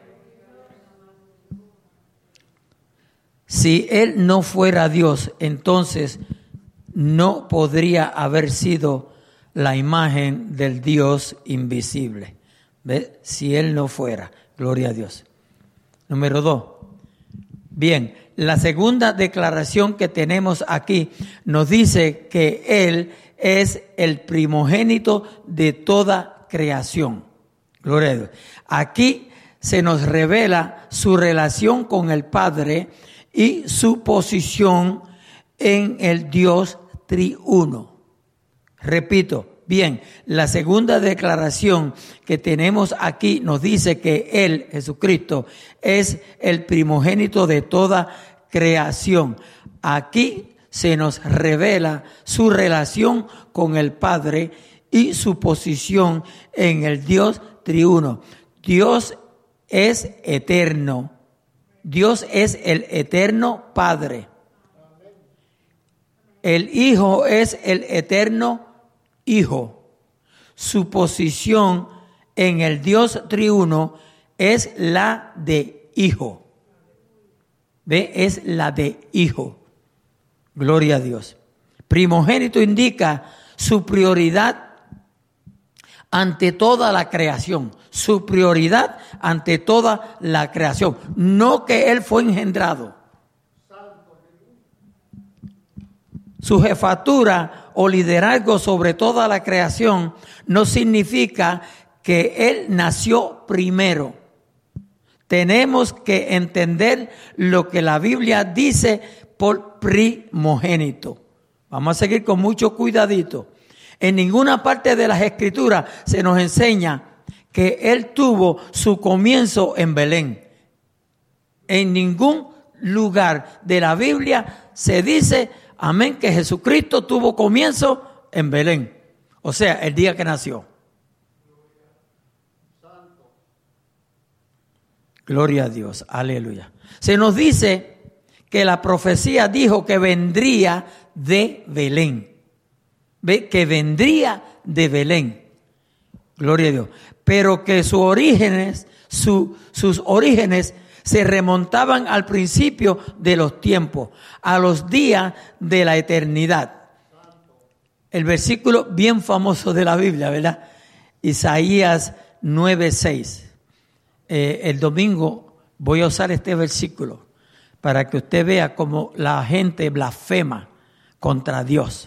Si Él no fuera Dios, entonces no podría haber sido la imagen del Dios invisible. ¿Ves? Si Él no fuera. Gloria a Dios. Número 2. Bien, la segunda declaración que tenemos aquí nos dice que Él es el primogénito de toda creación. Gloria a Dios. Aquí se nos revela su relación con el Padre y su posición en el Dios triuno. Repito, bien, la segunda declaración que tenemos aquí nos dice que Él, Jesucristo, es el primogénito de toda creación. Aquí se nos revela su relación con el Padre y su posición en el Dios triuno. Dios es eterno. Dios es el eterno Padre. El Hijo es el eterno Hijo. Su posición en el Dios triuno es la de Hijo. ¿Ve? Es la de Hijo. Gloria a Dios. Primogénito indica su prioridad ante toda la creación. Su prioridad ante toda la creación. No que Él fue engendrado. Su jefatura o liderazgo sobre toda la creación no significa que Él nació primero. Tenemos que entender lo que la Biblia dice por primogénito. Vamos a seguir con mucho cuidadito. En ninguna parte de las Escrituras se nos enseña que Él tuvo su comienzo en Belén. En ningún lugar de la Biblia se dice, amén, que Jesucristo tuvo comienzo en Belén. O sea, el día que nació. Gloria a Dios, aleluya. Se nos dice que la profecía dijo que vendría de Belén. ¿Ve? Que vendría de Belén. Gloria a Dios. Pero que sus orígenes se remontaban al principio de los tiempos, a los días de la eternidad. El versículo bien famoso de la Biblia, ¿verdad? Isaías 9:6. El domingo voy a usar este versículo para que usted vea cómo la gente blasfema contra Dios.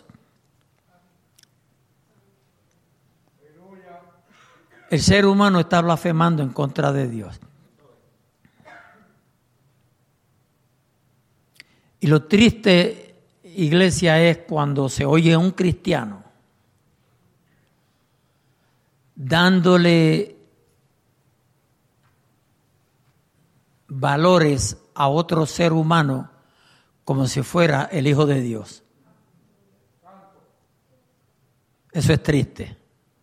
El ser humano está blasfemando en contra de Dios. Y lo triste, iglesia, es cuando se oye un cristiano dándole valores a otro ser humano como si fuera el Hijo de Dios. Eso es triste.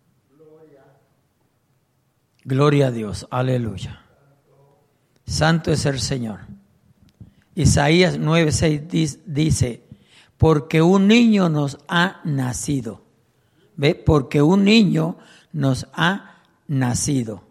Gloria a Dios, aleluya. Santo es el Señor. Isaías 9:6 dice, porque un niño nos ha nacido. ¿Ve? Porque un niño nos ha nacido.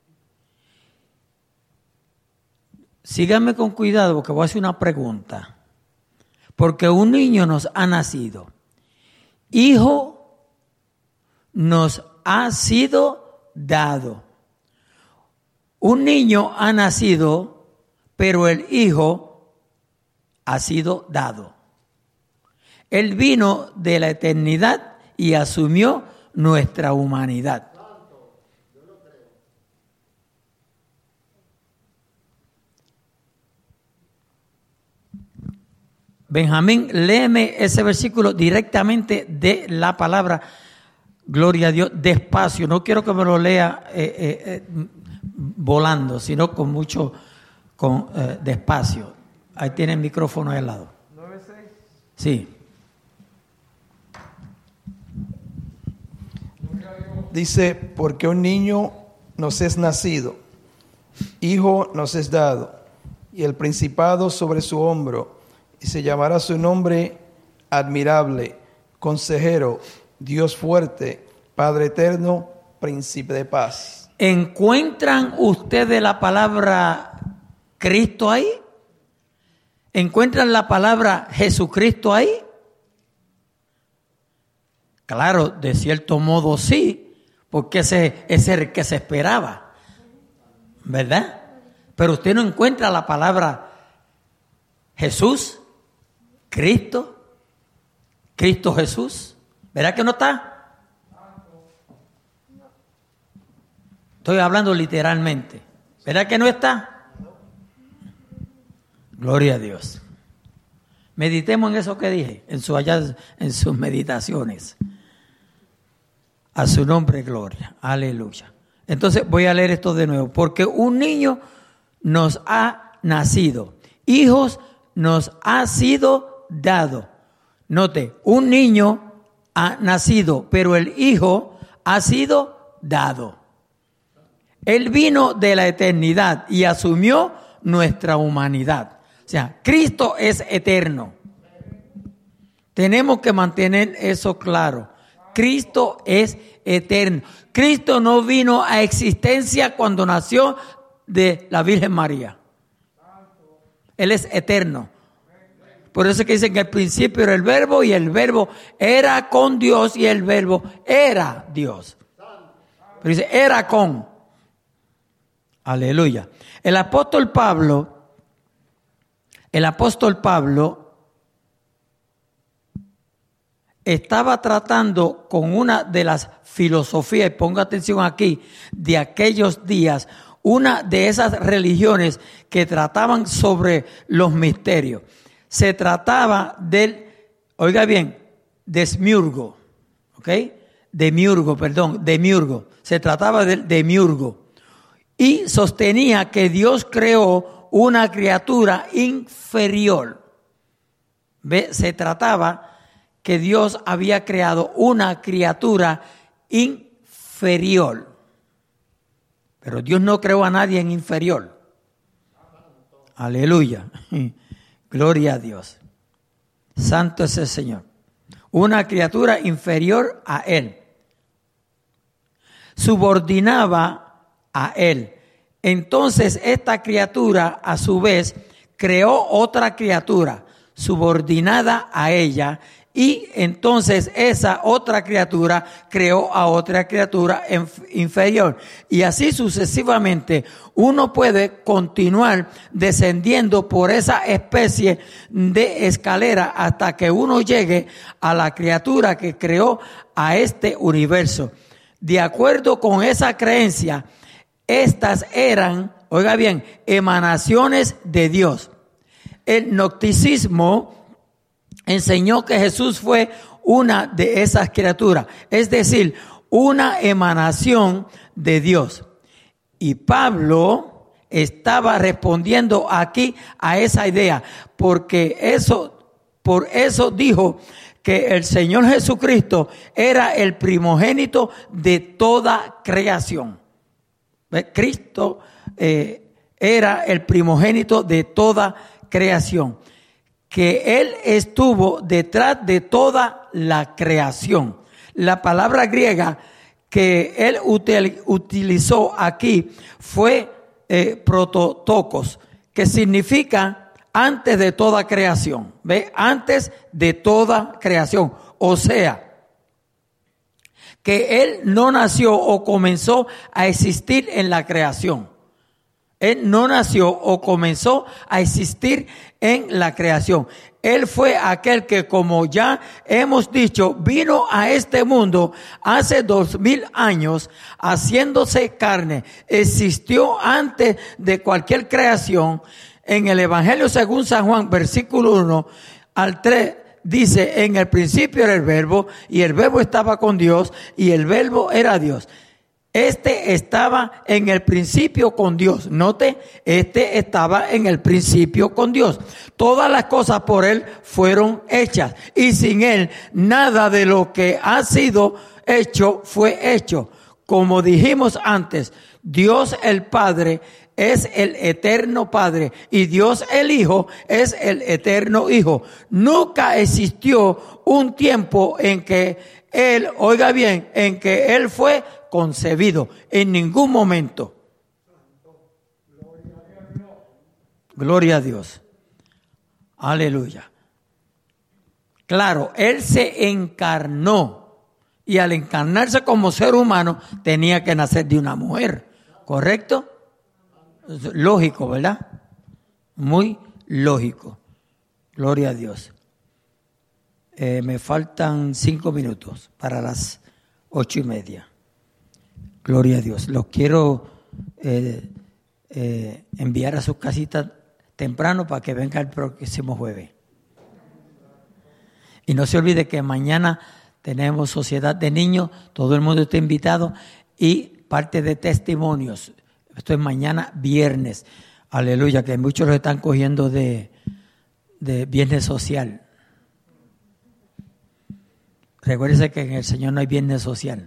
Síganme con cuidado porque voy a hacer una pregunta. Porque un niño nos ha nacido. Hijo nos ha sido dado. Un niño ha nacido, pero el hijo ha sido dado. Él vino de la eternidad y asumió nuestra humanidad. Benjamín, léeme ese versículo directamente de la palabra. Gloria a Dios, despacio. No quiero que me lo lea volando, sino con mucho despacio. Ahí tiene el micrófono ahí al lado. 9:6. Sí. Dice, porque un niño nos es nacido, hijo nos es dado, y el principado sobre su hombro, y se llamará su nombre admirable, consejero, Dios fuerte, Padre eterno, príncipe de paz. ¿Encuentran ustedes la palabra Cristo ahí? ¿Encuentran la palabra Jesucristo ahí? Claro, de cierto modo sí, porque ese es el que se esperaba, ¿verdad? Pero usted no encuentra la palabra Jesús, Cristo Jesús, ¿verdad que no está? Estoy hablando literalmente, ¿verdad que no está? Gloria a Dios. Meditemos en eso que dije, en sus meditaciones. A su nombre, gloria. Aleluya. Entonces voy a leer esto de nuevo. Porque un niño nos ha nacido. Hijos nos ha sido dado. Note, un niño ha nacido, pero el hijo ha sido dado. Él vino de la eternidad y asumió nuestra humanidad. O sea, Cristo es eterno. Tenemos que mantener eso claro. Cristo es eterno. Cristo no vino a existencia cuando nació de la Virgen María. Él es eterno. Por eso es que dicen que al principio era el verbo y el verbo era con Dios y el verbo era Dios. Pero dice, era con. Aleluya. El apóstol Pablo estaba tratando con una de las filosofías, y ponga atención aquí, de aquellos días, una de esas religiones que trataban sobre los misterios. Se trataba del, oiga bien, demiurgo, ¿ok? Demiurgo. Se trataba del demiurgo. Y sostenía que Dios creó una criatura inferior. ¿Ve? Se trataba que Dios había creado una criatura inferior. Pero Dios no creó a nadie en inferior. Aleluya. Gloria a Dios. Santo es el Señor. Una criatura inferior a Él. Subordinaba a Él. Entonces esta criatura a su vez creó otra criatura subordinada a ella. Y entonces esa otra criatura creó a otra criatura inferior. Y así sucesivamente uno puede continuar descendiendo por esa especie de escalera hasta que uno llegue a la criatura que creó a este universo. De acuerdo con esa creencia, estas eran, oiga bien, emanaciones de Dios. El gnosticismo enseñó que Jesús fue una de esas criaturas, es decir, una emanación de Dios. Y Pablo estaba respondiendo aquí a esa idea, porque por eso dijo que el Señor Jesucristo era el primogénito de toda creación. Cristo era el primogénito de toda creación, que Él estuvo detrás de toda la creación. La palabra griega que Él utilizó aquí fue prototokos, que significa antes de toda creación. ¿Ve? Antes de toda creación. O sea, que Él no nació o comenzó a existir en la creación. Él no nació o comenzó a existir en la creación. Él fue aquel que, como ya hemos dicho, vino a este mundo hace 2000 años haciéndose carne. Existió antes de cualquier creación. En el Evangelio según San Juan, versículo 1 al 3, dice, en el principio era el Verbo, y el Verbo estaba con Dios, y el Verbo era Dios. Este estaba en el principio con Dios. Note, este estaba en el principio con Dios. Todas las cosas por Él fueron hechas, y sin Él nada de lo que ha sido hecho fue hecho. Como dijimos antes, Dios el Padre es el eterno Padre y Dios el Hijo es el eterno Hijo. Nunca existió un tiempo en que Él, oiga bien, en que Él fue concebido, en ningún momento. Gloria a Dios. Aleluya. Claro, Él se encarnó y al encarnarse como ser humano tenía que nacer de una mujer, ¿correcto? Lógico, ¿verdad? Muy lógico. Gloria a Dios. Me faltan 5 minutos para las 8:30. Gloria a Dios. Los quiero enviar a sus casitas temprano para que venga el próximo jueves. Y no se olvide que mañana tenemos Sociedad de Niños, todo el mundo está invitado y parte de testimonios. Esto es mañana viernes. Aleluya, que muchos lo están cogiendo de viernes social. Recuérdese que en el Señor no hay viernes social.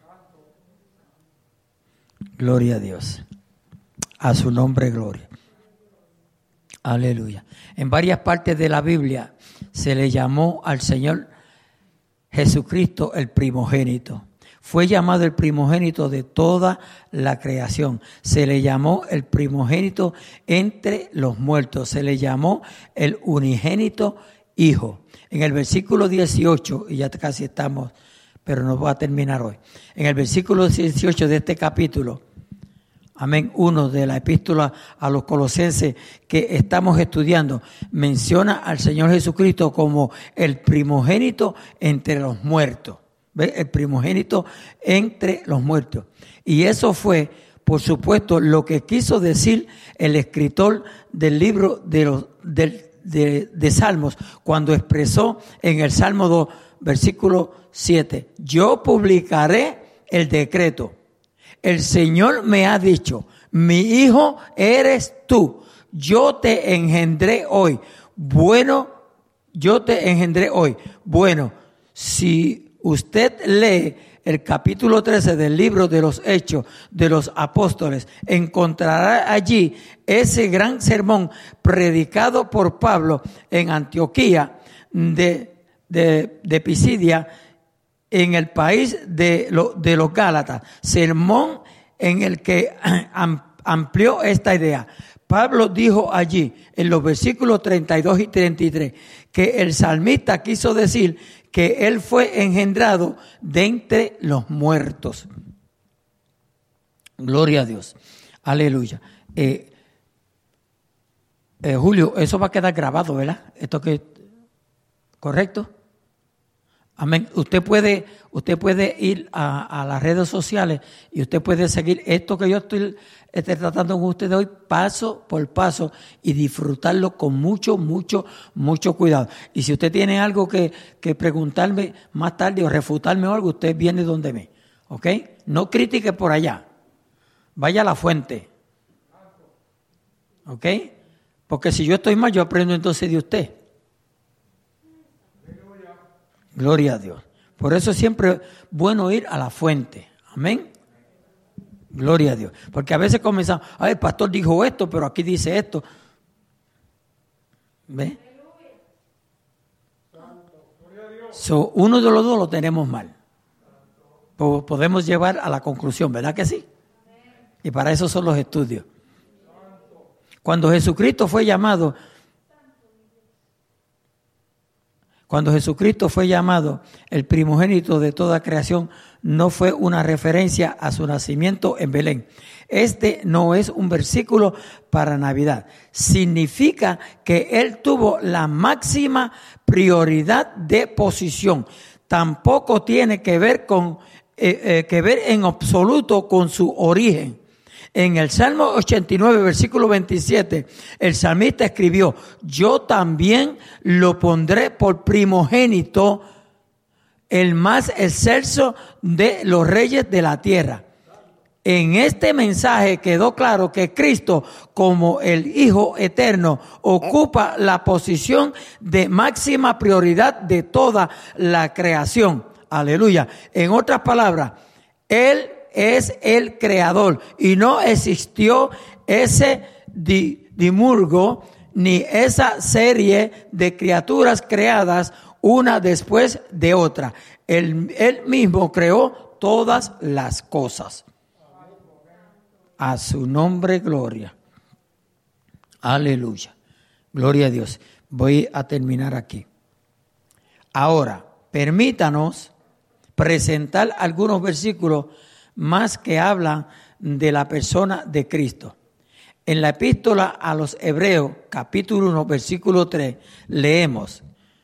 Gloria a Dios. A su nombre, gloria. Aleluya. En varias partes de la Biblia se le llamó al Señor Jesucristo el primogénito. Fue llamado el primogénito de toda la creación. Se le llamó el primogénito entre los muertos. Se le llamó el unigénito Hijo. En el versículo 18, y ya casi estamos, pero no voy a terminar hoy. En el versículo 18 de este capítulo, amén, 1 de la epístola a los Colosenses que estamos estudiando, menciona al Señor Jesucristo como el primogénito entre los muertos. ¿Ve? El primogénito entre los muertos. Y eso fue, por supuesto, lo que quiso decir el escritor del libro de Salmos cuando expresó en el Salmo 2, versículo 7, yo publicaré el decreto. El Señor me ha dicho, mi hijo eres tú, yo te engendré hoy. Bueno, si usted lee el capítulo 13 del libro de los Hechos de los Apóstoles, encontrará allí ese gran sermón predicado por Pablo en Antioquía de Pisidia, en el país de los Gálatas. Sermón en el que amplió esta idea. Pablo dijo allí, en los versículos 32 y 33, que el salmista quiso decir que él fue engendrado de entre los muertos. Gloria a Dios. Aleluya. Julio, eso va a quedar grabado, ¿verdad? ¿Esto que correcto? Amén. Usted puede ir a las redes sociales y usted puede seguir esto que yo estoy tratando con ustedes hoy paso por paso y disfrutarlo con mucho cuidado. Y si usted tiene algo que preguntarme más tarde o refutarme o algo, usted viene donde me. ¿Ok? No critique por allá. Vaya a la fuente. ¿Ok? Porque si yo estoy mal, yo aprendo entonces de usted. Gloria a Dios. Por eso es siempre bueno ir a la fuente. Amén. Gloria a Dios. Porque a veces comenzamos, ay, el pastor dijo esto, pero aquí dice esto. ¿Ve? So, uno de los dos lo tenemos mal. Podemos llevar a la conclusión, ¿verdad que sí? Y para eso son los estudios. Cuando Jesucristo fue llamado el primogénito de toda creación, no fue una referencia a su nacimiento en Belén. Este no es un versículo para Navidad. Significa que él tuvo la máxima prioridad de posición. Tampoco tiene que ver en absoluto con su origen. En el Salmo 89, versículo 27, el salmista escribió, yo también lo pondré por primogénito, el más excelso de los reyes de la tierra. En este mensaje quedó claro que Cristo, como el Hijo Eterno, ocupa la posición de máxima prioridad de toda la creación. Aleluya. En otras palabras, Él es el creador y no existió ese dimurgo ni esa serie de criaturas creadas una después de otra. Él mismo creó todas las cosas. A su nombre, gloria. Aleluya. Gloria a Dios. Voy a terminar aquí. Ahora, permítanos presentar algunos versículos más que hablan de la persona de Cristo. En la epístola a los Hebreos, capítulo 1, versículo 3, leemos,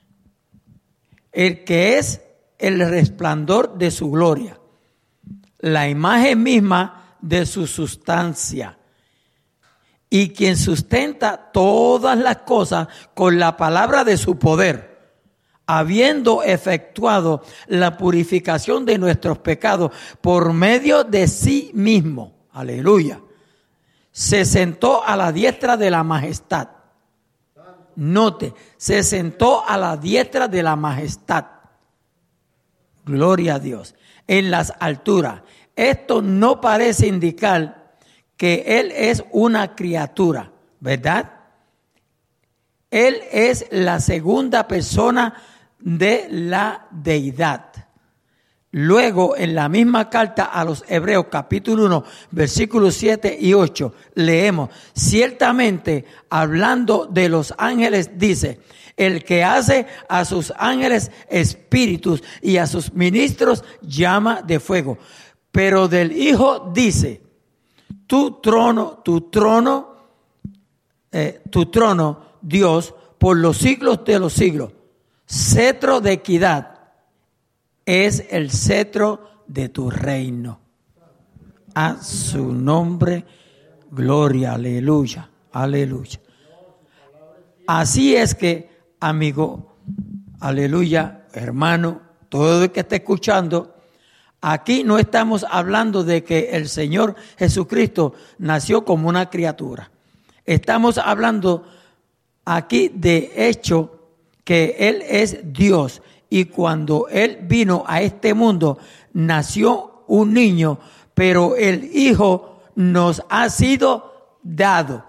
el que es el resplandor de su gloria, la imagen misma de su sustancia, y quien sustenta todas las cosas con la palabra de su poder, habiendo efectuado la purificación de nuestros pecados por medio de sí mismo. Aleluya. Se sentó a la diestra de la majestad. Note, se sentó a la diestra de la majestad. Gloria a Dios. En las alturas. Esto no parece indicar que Él es una criatura, ¿verdad? Él es la segunda persona de la deidad. Luego, en la misma carta a los Hebreos, capítulo 1, versículos 7 y 8, leemos, ciertamente, hablando de los ángeles, dice, el que hace a sus ángeles espíritus y a sus ministros llama de fuego. Pero del Hijo dice, tu trono, Dios, por los siglos de los siglos. Cetro de equidad es el cetro de tu reino. A su nombre, gloria, aleluya, aleluya. Así es que, amigo, aleluya, hermano, todo el que esté escuchando, aquí no estamos hablando de que el Señor Jesucristo nació como una criatura. Estamos hablando aquí de hecho que Él es Dios y cuando Él vino a este mundo nació un niño, pero el Hijo nos ha sido dado.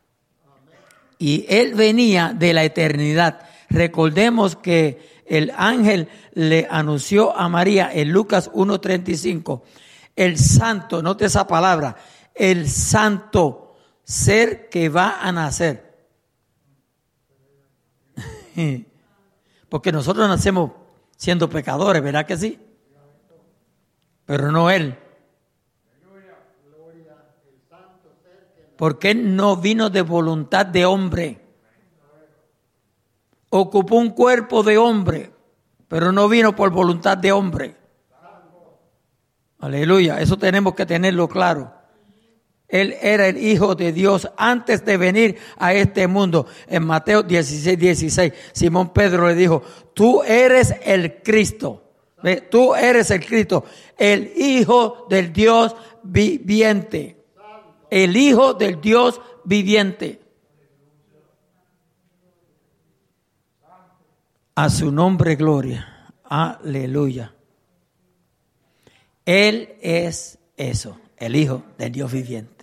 Y Él venía de la eternidad. Recordemos que el ángel le anunció a María en Lucas 1:35, el santo, note esa palabra, el santo ser que va a nacer. Porque nosotros nacemos siendo pecadores, ¿verdad que sí? Pero no Él. Porque Él no vino de voluntad de hombre. Ocupó un cuerpo de hombre. pero no vino por voluntad de hombre. Aleluya, eso tenemos que tenerlo claro. Él era el Hijo de Dios antes de venir a este mundo. En Mateo 16, Simón Pedro le dijo, tú eres el Cristo. ¿Ve? Tú eres el Cristo, el Hijo del Dios viviente. El Hijo del Dios viviente. A su nombre gloria. Aleluya. Él es eso, el Hijo del Dios viviente.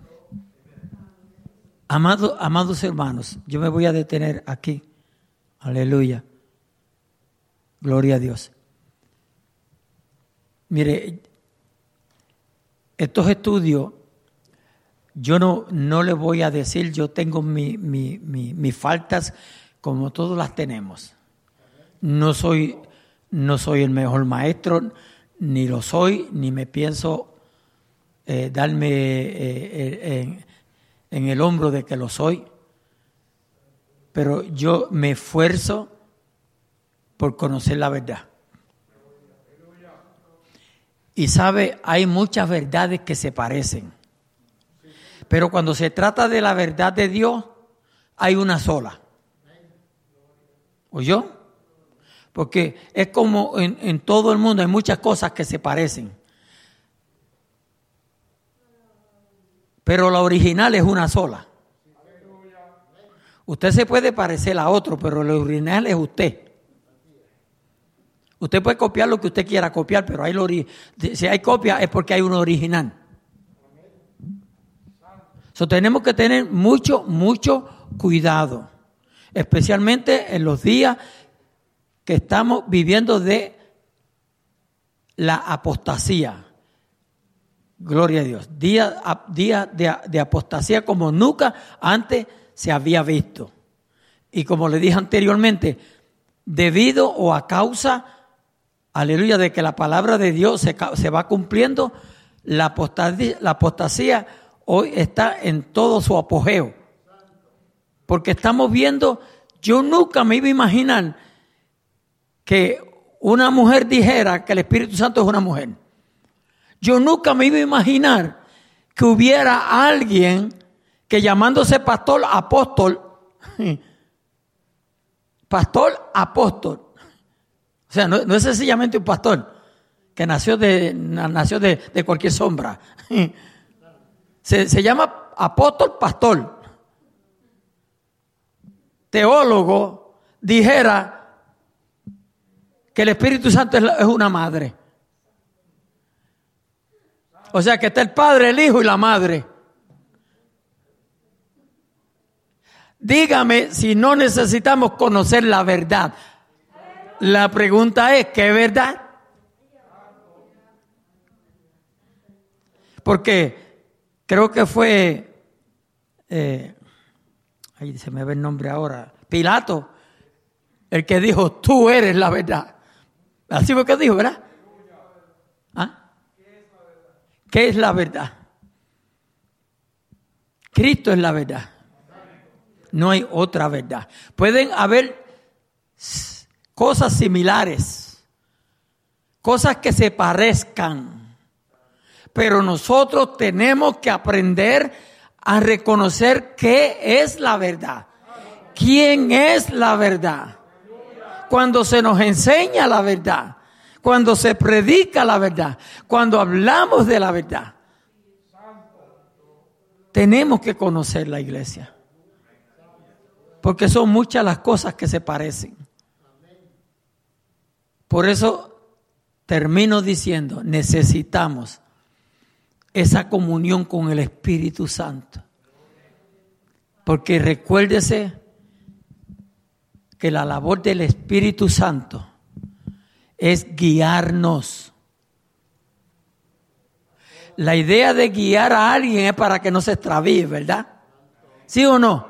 Amados hermanos, yo me voy a detener aquí. Aleluya. Gloria a Dios. Mire, estos estudios, yo no les voy a decir, yo tengo mis faltas como todos las tenemos. No soy el mejor maestro, ni lo soy, ni me pienso darme en el hombro de que lo soy, pero yo me esfuerzo por conocer la verdad. Y sabe, hay muchas verdades que se parecen, pero cuando se trata de la verdad de Dios, hay una sola. ¿Oyó? Porque es como en todo el mundo hay muchas cosas que se parecen. Pero la original es una sola. Usted se puede parecer a otro, pero la original es usted. Usted puede copiar lo que usted quiera copiar, pero si hay copia es porque hay una original. Tenemos que tener mucho cuidado, especialmente en los días que estamos viviendo de la apostasía. Gloria a Dios. Día de apostasía como nunca antes se había visto. Y como le dije anteriormente, debido o a causa, aleluya, de que la palabra de Dios se va cumpliendo, la apostasía hoy está en todo su apogeo. Porque estamos viendo, yo nunca me iba a imaginar que una mujer dijera que el Espíritu Santo es una mujer. Yo nunca me iba a imaginar que hubiera alguien que llamándose pastor apóstol, o sea, no es sencillamente un pastor que nació de cualquier sombra. Se llama apóstol, pastor. Teólogo dijera que el Espíritu Santo es una madre. O sea que está el Padre, el Hijo y la Madre. Dígame si no necesitamos conocer la verdad. La pregunta es, ¿qué verdad? Porque creo que fue, ahí se me ve el nombre ahora, Pilato, el que dijo, tú eres la verdad. Así fue que dijo, ¿verdad? ¿Ah? ¿Qué es la verdad? Cristo es la verdad. No hay otra verdad. Pueden haber cosas similares, cosas que se parezcan, pero nosotros tenemos que aprender a reconocer qué es la verdad. ¿Quién es la verdad? Cuando se nos enseña la verdad, cuando se predica la verdad, cuando hablamos de la verdad, tenemos que conocer la iglesia. Porque son muchas las cosas que se parecen. Por eso termino diciendo, necesitamos esa comunión con el Espíritu Santo. Porque recuérdese que la labor del Espíritu Santo es guiarnos. La idea de guiar a alguien es para que no se extravíe, ¿verdad? ¿Sí o no?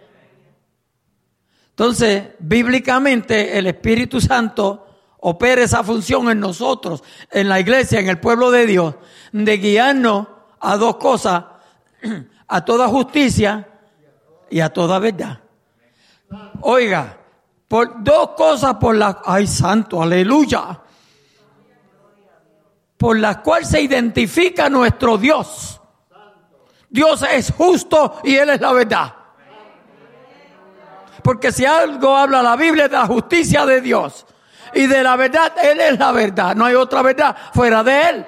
Entonces, bíblicamente, el Espíritu Santo opera esa función en nosotros, en la iglesia, en el pueblo de Dios, de guiarnos a dos cosas, a toda justicia y a toda verdad. Oiga, Por dos cosas por las... ¡Ay, santo! ¡Aleluya! Por las cuales se identifica nuestro Dios. Dios es justo y Él es la verdad. Porque si algo habla la Biblia es de la justicia de Dios. Y de la verdad, Él es la verdad. No hay otra verdad fuera de Él.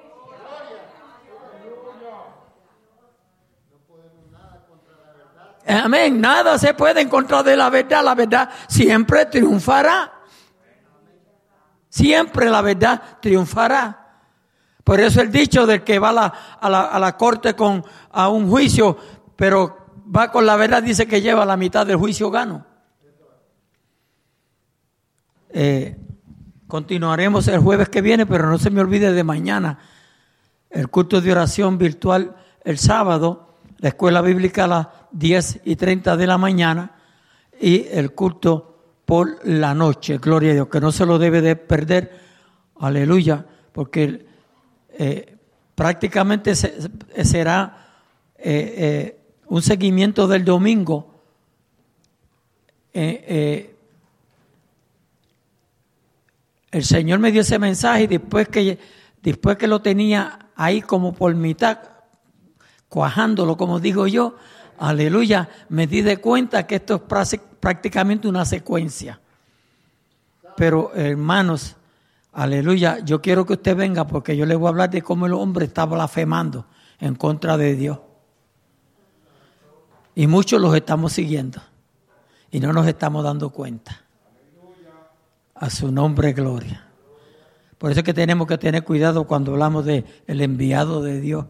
Amén. Nada se puede encontrar de la verdad. La verdad siempre triunfará. Siempre la verdad triunfará. Por eso el dicho del que va a la corte a un juicio, pero va con la verdad, dice que lleva la mitad del juicio gano. Continuaremos el jueves que viene, pero no se me olvide de mañana. El culto de oración virtual el sábado, la escuela bíblica a las 10:30 de la mañana y el culto por la noche. Gloria a Dios, que no se lo debe de perder. Aleluya, porque prácticamente será un seguimiento del domingo. El Señor me dio ese mensaje y después que lo tenía ahí como por mitad, cuajándolo como digo yo, aleluya, me di de cuenta que esto es prácticamente una secuencia. Pero hermanos, aleluya, yo quiero que usted venga porque yo le voy a hablar de cómo el hombre está blasfemando en contra de Dios. Y muchos los estamos siguiendo y no nos estamos dando cuenta. A su nombre, gloria. Por eso es que tenemos que tener cuidado cuando hablamos de el enviado de Dios.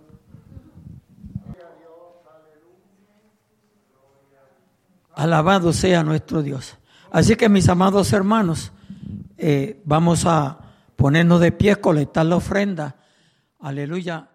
Alabado sea nuestro Dios. Así que mis amados hermanos, vamos a ponernos de pie, colectar la ofrenda. Aleluya.